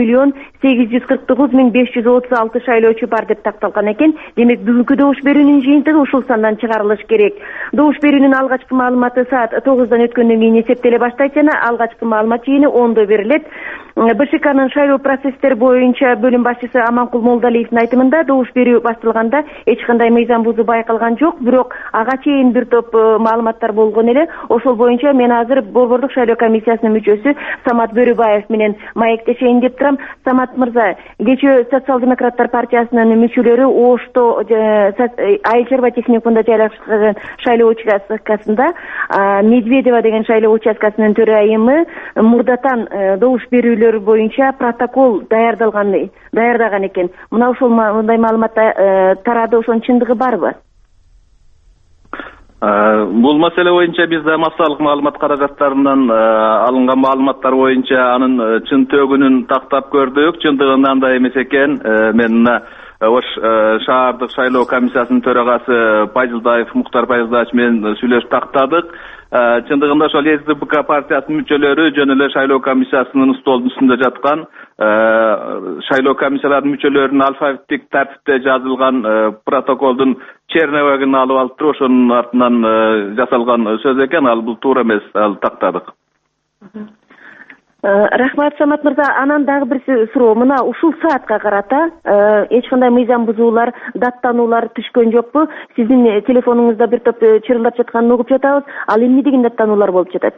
2.849.536 шайлоочу бар деп такталган экен. Демек бүгүнкү добуш берүүнүн жыйынтыгы ушул сандан чыгарылыш керек. Добуш берүүнүн алгачкы маалыматы саат 9-дан өткөндөн кийин эсептеле баштайт жана алгачкы маалымат жыйыны 10-до берилет. БШКнын шайлоо процесстер боюнча бөлүм башчысы Аманкул Молдалиевдин айтымында, добуш берүү башталганда эч кандай мыйзам бузуу байкалган жок, бирок ага чейин бир топ маалыматтар болгон эле. Ошол боюнча мен азыр Борбордук шайлоо комиссиясынын мүчөсү Самат Бөрүбаев менен маектешейин деп турам. Самат мырза, кечээ Социал-демократтар партиясынын мүчөлөрү Ошто Айыл чарба техникумунда жайлашкан шайлоо участкасында Медведева деген шайлоо участкасынын төрайымы мурдатан добуш берүүлөр боюнча протокол даярдаган экен. Мына ушул мындай маалымат тарады, ошонун чындыгы барбы? Бул маселе боюнча бизде массалык маалымат каражаттарынан алынган маалыматтар боюнча анын чын төгүнүн тактап көрдүк. Чындыгында андай эмес экен. Мен Ош шаардык шайлоо комиссиясынын төрагасы Муктар Пайзылдаевич менен сүйлөшүп тактадык. Чындыгында ошол СДПК партиясынын мүчөлөрү жөн эле шайлоо комиссиясынын столдун үстүндө жаткан шайлоо комиссияларынын мүчөлөрүнүн алфавиттик тартипте жазылган протоколдун черновигин алып алыптыр. Ошонун артынан жасалган сөз экен. Ал бул туура эмес, ал тактадык. Рахмат, Самат мырза. Анан дагы бир суроо. Мына ушул саатка карата эч кандай мыйзам бузуулар, даттануулар түшкөн жокпу? Сиздин телефонуңузда бир топ чырылдап жатканын угуп жатабыз. Ал эмне деген даттануулар болуп жатат?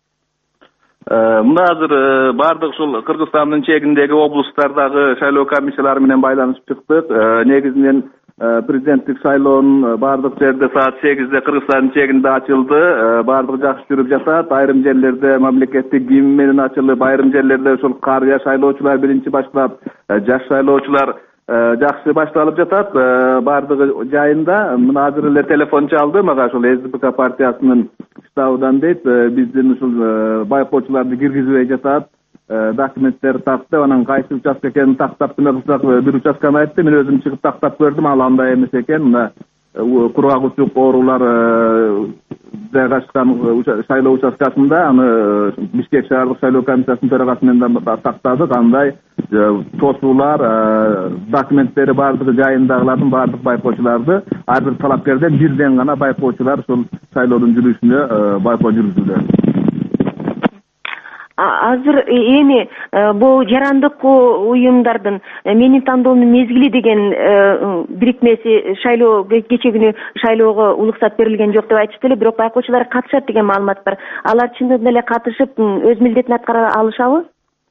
Мына азыр бардык ушул Кыргызстандын чегиндеги облустардагы шайлоо комиссиялары менен байланышып чыктык. Негизинен президенттик шайлоонун бардык жерде саат 8-де Кыргызстандын чегинде ачылды. Бардыгы жакшы жүрүп жатат. Айрым жерлерде мамлекеттик гимн менен ачылып, айрым жерлерде ушул карыя шайлоочулар биринчи баштап, жаш шайлоочулар жакшы башталып жатат. Бардыгы жайында. Мына азыр эле телефон чалды мага ушул СДПК партиясынын штабынан дейт, биздин ушул байкоочуларды киргизбей жатат. Документтер тактып, анан кайсы участка экенин тактап бир участканы айтты. Мен өзүм чыгып тактап көрдүм, ал андай эмес экен. Мына кургагучук оорулар жайгашкан шайлоо участкасында аны Бишкек шаардык шайлоо комиссиясынын төрагасы менен тактадык. Андай тосуулар, документтери бардыгы жайындагылардын бардык байкоочуларды ар бир талапкерден бирден гана байкоочулар ушул шайлоонун жүрүшүнө байкоо жүргүзүүдө. Азыр эми бул жарандык уюмдардын менин тандоомдун мезгили деген бирикмеси шайлоо кечээ күнү шайлоого уруксат берилген жок деп айтышты эле, бирок байкоочулар катышат деген маалымат бар. Алар чындыгында эле катышып өз милдетин аткара алышабы?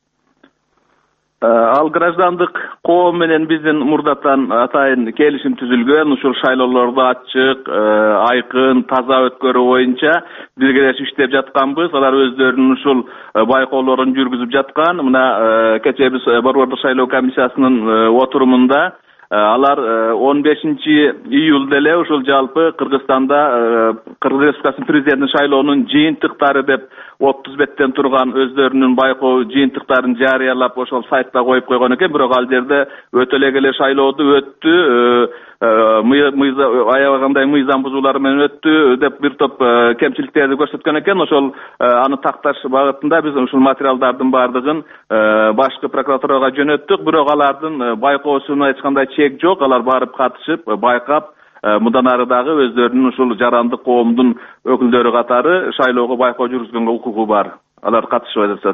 Ал граждандык коом менен биздин мурдатан атайын келишим түзүлгөн. Ушул шайлоолорду ачык, айкын, таза өткөрүү боюнча биргелешип иштеп жатканбыз. Алар өздөрүнүн ушул байкоолорун жүргүзүп жаткан. Мына кечээ биз Борбордук шайлоо комиссиясынын отурумунда алар 15-июлда эле ушул жалпы Кыргызстанда Кыргыз Республикасынын президенттин шайлоонун жыйынтыктары деп 30 беттен турган өздөрүнүн байкоо жыйынтыктарын жарыялап ошол сайтта коюп койгон экен. Бирок ал жерде өтө эле шайлооду өттү, аябагандай мыйзам бузуулары менен өттү деп бир топ кемчиликтерди көрсөткөн экен. Ошол аны такташ багытында биз ушул материалдардын бардыгын башкы прокуратурага жөнөттүк. Бирок алардын байкоосуна эч кандай чек жок. Алар барып катышып, байкап, мындан ары дагы өздөрүнүн ушул жарандык коомдун өкүлдөрү катары шайлоого байкоо жүргүзгөнгө укугу бар. Алар катышып жатышат.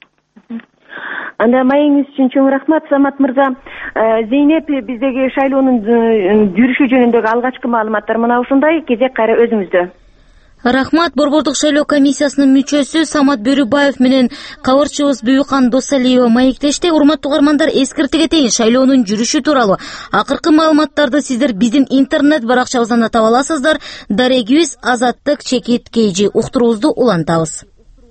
Анда маегиңиз үчүн чоң рахмат, Самат мырза. Зейнеп, биздеги шайлоонун жүрүшү жөнүндөгү алгачкы маалыматтар мына ушундай. Кезек кайра өзүңүздө. Рахмат. Борбордук шайлоо комиссиясынын мүчөсү Самат Бөрүбаев менен кабарчыбыз Буюкан Досалиева маектешти. Урматтуу угармандар, эскертип кетейин, шайлоонун жүрүшү тууралуу акыркы маалыматтарды сиздер биздин интернет баракчабыздан таба аласыздар. Дарегибиз Азаттык Чекит KG. Уктуруубузду улантабыз.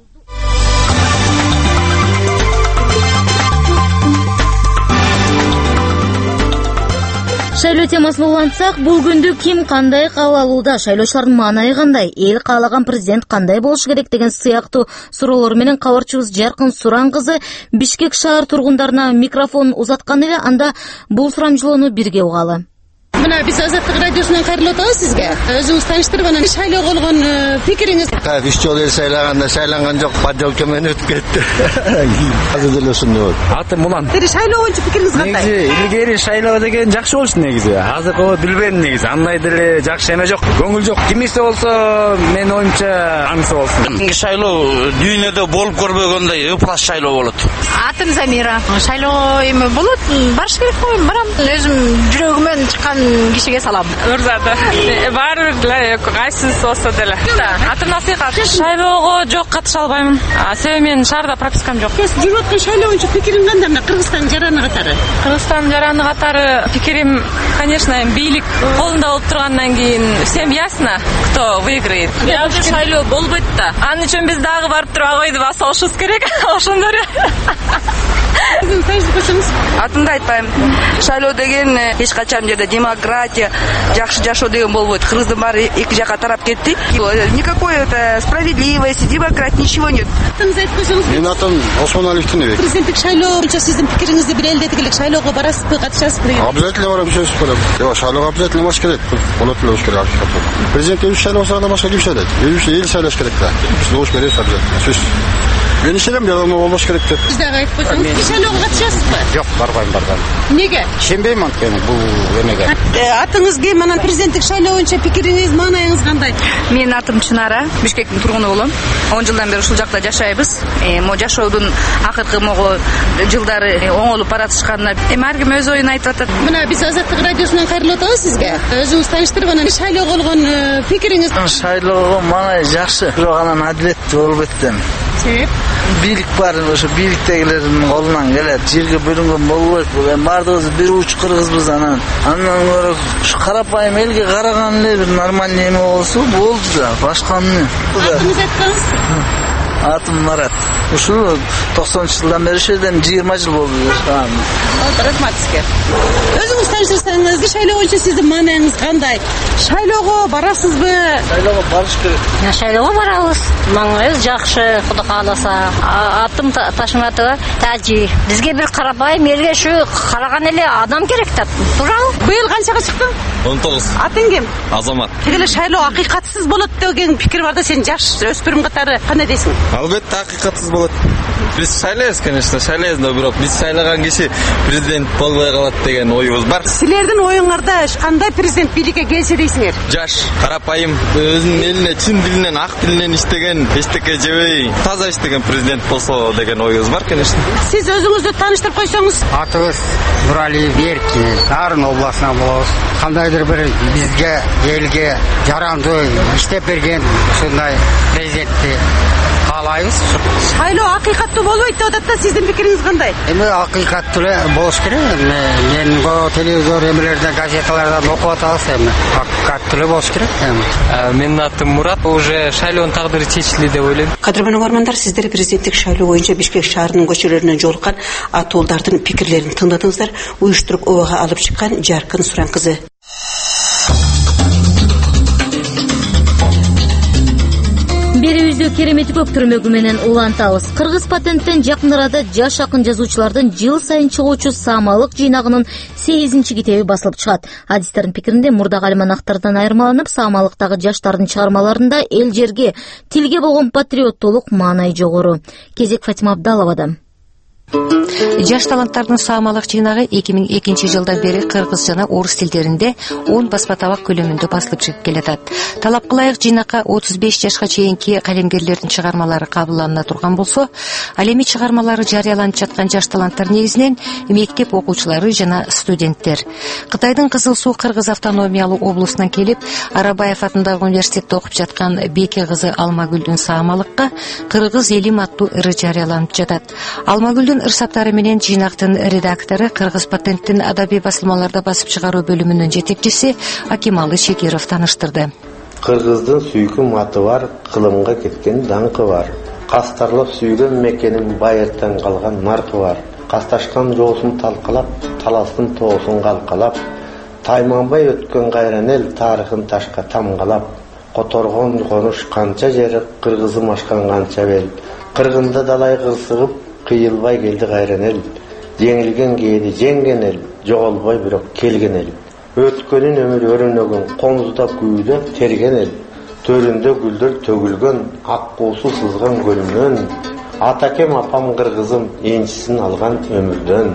Шайлоо темасын улантсак, бул күндү ким кандай кабыл алууда, шайлоочулардын маанайы кандай, эл каалаган президент кандай болуш керек деген сыяктуу суроолор менен кабарчыбыз Жаркын Суран кызы Бишкек шаар тургундарына микрофон узаткан эле. Анда бул сурамжылоону бирге угалы. Мына биз Азаттык радиосунан кайрылып атабыз сизге. Өзүңүз тааныштырып, анан шайлоого болгон пикириңиз. Үч жолу эл сайлаганда шайланган жок, подделка менен өтүп кетти. Азыр деле ошондой болду. Атым Улан. Шайлоо боюнча пикириңиз кандай? Негизи илгери шайлоо деген жакшы болчу негизи. Азыркы билбейм негизи. Андай деле жакшы эме жок. Көңүл жок. Кимисе болсо, менин оюмча анысы болсун. Шайлоо дүйнөдө болуп көрбөгөндөй ыплас шайлоо болот. Атым Замира. Шайлоо эме болот, барыш керек го, барам. Өзүм жүрөгүмөн чыккан кишиге салам. Нурзада. Баары бир деле кайсысы болсо деле. Атым насыйхат. Шайлоого жок катыша албаймын. Себеби менин шаарда пропискам жок. Сиз жүрүп аткан шайлоо боюнча пикириң кандай мына Кыргызстан жараны катары? Кыргызстан жараны катары пикирим, конечно, бийлик колунда болуп тургандан кийин всем ясно, кто выиграет. Бияжы шайлоо болбойт да. Анын үчүн биз дагы барып туруп агойду баса алышыбыз керек. Ошондор. Атымды айтпайм. Шайлоо деген эч качан жерде демократия, жакшы жашоо деген болбойт. Кыргыздын баары эки жака тарап кетти. Никакой справедливости, демократии, ничего нет. Атыңызды айтып койсоңуз. Менин атым Осмоналиев Тыныбек. Президенттик шайлоо боюнча сиздин пикириңизди бир элдетик элек. Шайлоого барасызбы, катышасызбы деген? Обязательно барам, сөзсүз барам. Жок, шайлоого обязательно барыш керек. Болот эле болуш керек. Президент өз шайлоосунда башка ким шайлайт? Эл шайлаш керек да. Биз болуш керек обязательно. Сөзсүз. Мен ишенем, бирок болбош керек деп. Сиз дагы айтып койсоңуз, шайлоого катышасызбы? Жок, барбайм. Эмнеге? Ишенбейм анткени бул эмеге. Атыңыз ким? Анан президенттик шайлоо боюнча пикириңиз, маанайыңыз кандай? Менин атым Чынара, Бишкектин тургуну болом. 10 жылдан бери ушул жакта жашайбыз. Мо жашоодун акыркы жылдары оңолуп баратышканына ар ким өз оюн айтып атат. Мына биз Азаттык радиосунан кайрылып атабыз сизге. Өзүңүз таныштырып анан шайлоого болгон пикириңиз. Шайлоого маанай жакшы, бирок анан адилеттүү болбойт дейм. Себеп? Бийлик бар, ошо бийликтегилердин колунан келет. Жерге бөлүнгөн болбойт. Бардыгыбыз бир уч кыргызбыз анан. Андан көрө ушу карапайым элге караган эле бир нормальный эме болсо болду да, башка эмне. Атыңызды айткаңыз? Атым Марат. Ушул 90-жылдан бери ошодон 20 жыл болду жашаган. Рахмат сизге. Өзүңүз таныштырсаңыз, шайлоо боюнча сиздин маанайыңыз кандай? Шайлоого барасызбы? Шайлоого барыш керек. Шайлоого барабыз. Маңайыбыз жакшы, Кудай кааласа. Атым Ташматова Тажи. Бизге бир карапайым элге ушу караган эле адам керек да. Туурабы? Быйыл канчага чыктың? 19. Атың ким? Азамат. Тигиле шайлоо акыйкатсыз болот деген пикир бар да, сен жаш өспүрүм катары кандай дейсиң? Албетте акыйкатсыз болот. Биз шайлайбыз, конечно, шайлайбыз, но бирок биз шайлаган киши президент болбой калат деген оюбуз бар. Силердин оюңарда кандай президент бийликке келсе дейсиңер? Жаш, карапайым, өзүнүн элине чын дилинен, ак дилинен иштеген, эчтеке жебей, таза иштеген президент болсо деген оюбуз бар, конечно. Сиз өзүңүздү тааныштырып койсоңуз. Атыбыз Нуралиев Берки, Нарын областынан болобуз. Кандайдыр бир бизге, элге жарандуу иштеп берген ушундай президентти каалайбыз. Шайлоо акыйкаттуу болбойт деп атат да, сиздин пикириңиз кандай? Эми акыйкаттуу эле болуш керек. Мен телевизор эмелерде, газеталардан окуп атабыз эми. Акыйкаттуу эле болуш керек эми. Менин атым Мурат, уже шайлоонун тагдыры чечилди деп ойлойм. Кадырман угармандар, сиздер президенттик шайлоо боюнча Бишкек шаарынын көчөлөрүнөн жолуккан атуулдардын пикирлерин тыңдадыңыздар. Уюштуруп обага алып чыккан Жаркын Суран кызы. Берүүбүздү керемети көп түрмөгү менен улантабыз. Кыргыз патенттен жакын арада жаш акын жазуучулардын жыл сайын чыгуучу Саамалык жыйнагынын 8-чи китеби басылып чыгат. Адистердин пикиринде мурдагы алманактардан айырмаланып, Саамалыктагы жаштардын чыгармаларында эл жерге, тилге болгон патриоттуулук маанай жогору. Кезек Фатима Абдаловадан. Жаш таланттардын Саамалык жыйнагы 2002 жылдан бери кыргыз жана орус тилдеринде 10 басма табак көлөмүндө басылып чыгып келатат. Талапка ылайык жыйнакка 35 жашка чейинки калемгерлердин чыгармалары кабыллана турган болсо, ал эми чыгармалары жарыяланып жаткан жаш таланттар негизинен мектеп окуучулары жана студенттер. Кытайдын Кызыл Суу Кыргыз автономиялуу облусунан келип, Арабаев атындагы университетте окуп жаткан Беке кызы Алмагүлдүн Саамалыкка Кыргыз элим аттуу ыры жарыяланып жатат. Алмагүлдүн ырсаптары менен жыйнактын редактору, Кыргыз патенттин адабий басылмаларда басып чыгаруу бөлүмүнүн жетекчиси Акималы Шекиров таныштырды. Кыргыздын сүйкүм аты бар, кылымга кеткен даңкы бар. Кастарлап сүйгөн мекенин байыртан калган наркы бар. Касташкан жоосун талкалап, таластын тоосун калкалап, тайманбай өткөн кайран эл тарыхын ташка тамгалап, которгон конуш канча жери, кыргызым ашкан канча бел. Кыргында далай кырсыгып, кыйылбай келди кайран эл. Жеңилген кээди жеңген эл, жоголбой бирок келген эл. Өткөнүн өмүр өрөнөгөн, комузда күйдө терген эл. Төрүндө гүлдөр төгүлгөн, ак куусу сызган көлүмдөн. Атакем апам кыргызым энчисин алган өмүрдөн.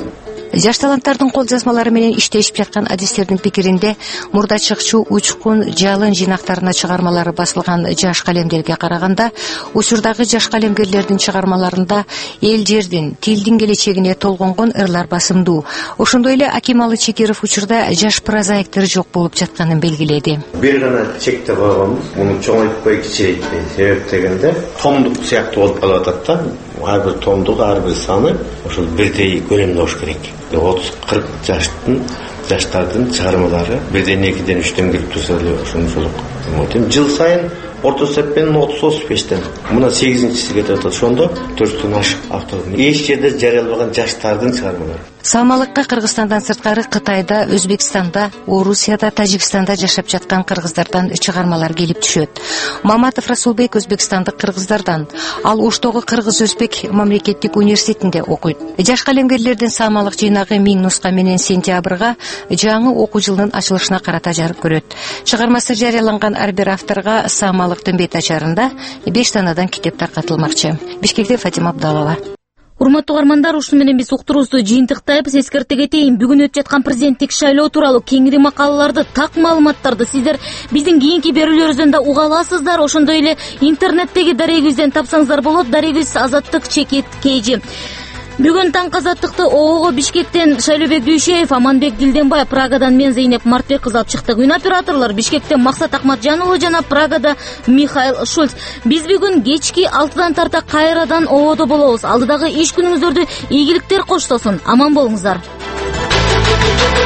Жаш таланттардын кол жазмалары менен иштешип жаткан адистердин пикиринде мурда чыкчу, учкун, жалын жинактарына чыгармалары басылган жаш калемдерге караганда учурдагы жаш калемгерлердин чыгармаларында эл жердин, тилдин келечегине толгонгон ырлар басымдуу. Ошондой эле Акималы Чекиров учурда жаш прозаиктер жок болуп жатканын белгиледи. Бир гана чекте койгонбуз, муну чоңойтпой кичирейтпей. Себеп дегенде томдук сыяктуу болуп калып атат да. Ар бир томдук, ар бир саны ошол бирдей көлөмдө болуш керек. 30-40 жаштардын чыгармалары 1-ден 2-ден 3-тен кирип турса эле ошончолук. Жыл сайын орто эсеппен 30-35тен. Мына 8-чиси кетип атат. Ошондо 400төн ашык автордун эч жерде жарыялбаган жаштардын чыгармалары. Саамалыкка Кыргызстандан сырткары Кытайда, Өзбекстанда, Орусияда, Тажикстанда жашап жаткан кыргыздардан чыгармалар келип түшөт. Маматов Расулбек өзбекстандык кыргыздардан, ал Оштогу Кыргыз-Өзбек мамлекеттик университетинде окуйт. Жаш калемгерлердин саамалык жыйнагы 1000 нуска менен сентябрга жаңы окуу жылынын ачылышына карата жарык көрөт. Чыгармасы жарыяланган ар бир авторго саамалыктын бет ачарында 5 данадан китеп таркатылмакчы. Бишкекте Фатима Абдалова. Урматтуу угармандар, ушуну менен биз уктуруубузду жыйынтыктайбыз. Эскерте кетейин, бүгүн өтүп жаткан президенттик шайлоо тууралуу кеңири макалаларды, так маалыматтарды сиздер биздин кийинки берүүлөрүбүздөн да уга аласыздар. Ошондой эле интернеттеги дарегибизден тапсаңыздар болот. Дарегибиз Азаттык Чекит КЖ. Бүгүн таң Азаттыкты ООО Бишкектен Шайлообек Дүйшеев, Аманбек Дилденбай, Прагадан мен Зейнеп Мартбек кызы алып чыкты. Күн операторлор Бишкектен Максат Акматжан уулу жана Прагада Михаил Шульц. Биз бүгүн кечки 6-дан тарта кайрадан ОООдо болобуз. Алдыдагы иш күнүңүздөрдү ийгиликтер коштосун. Аман болуңуздар.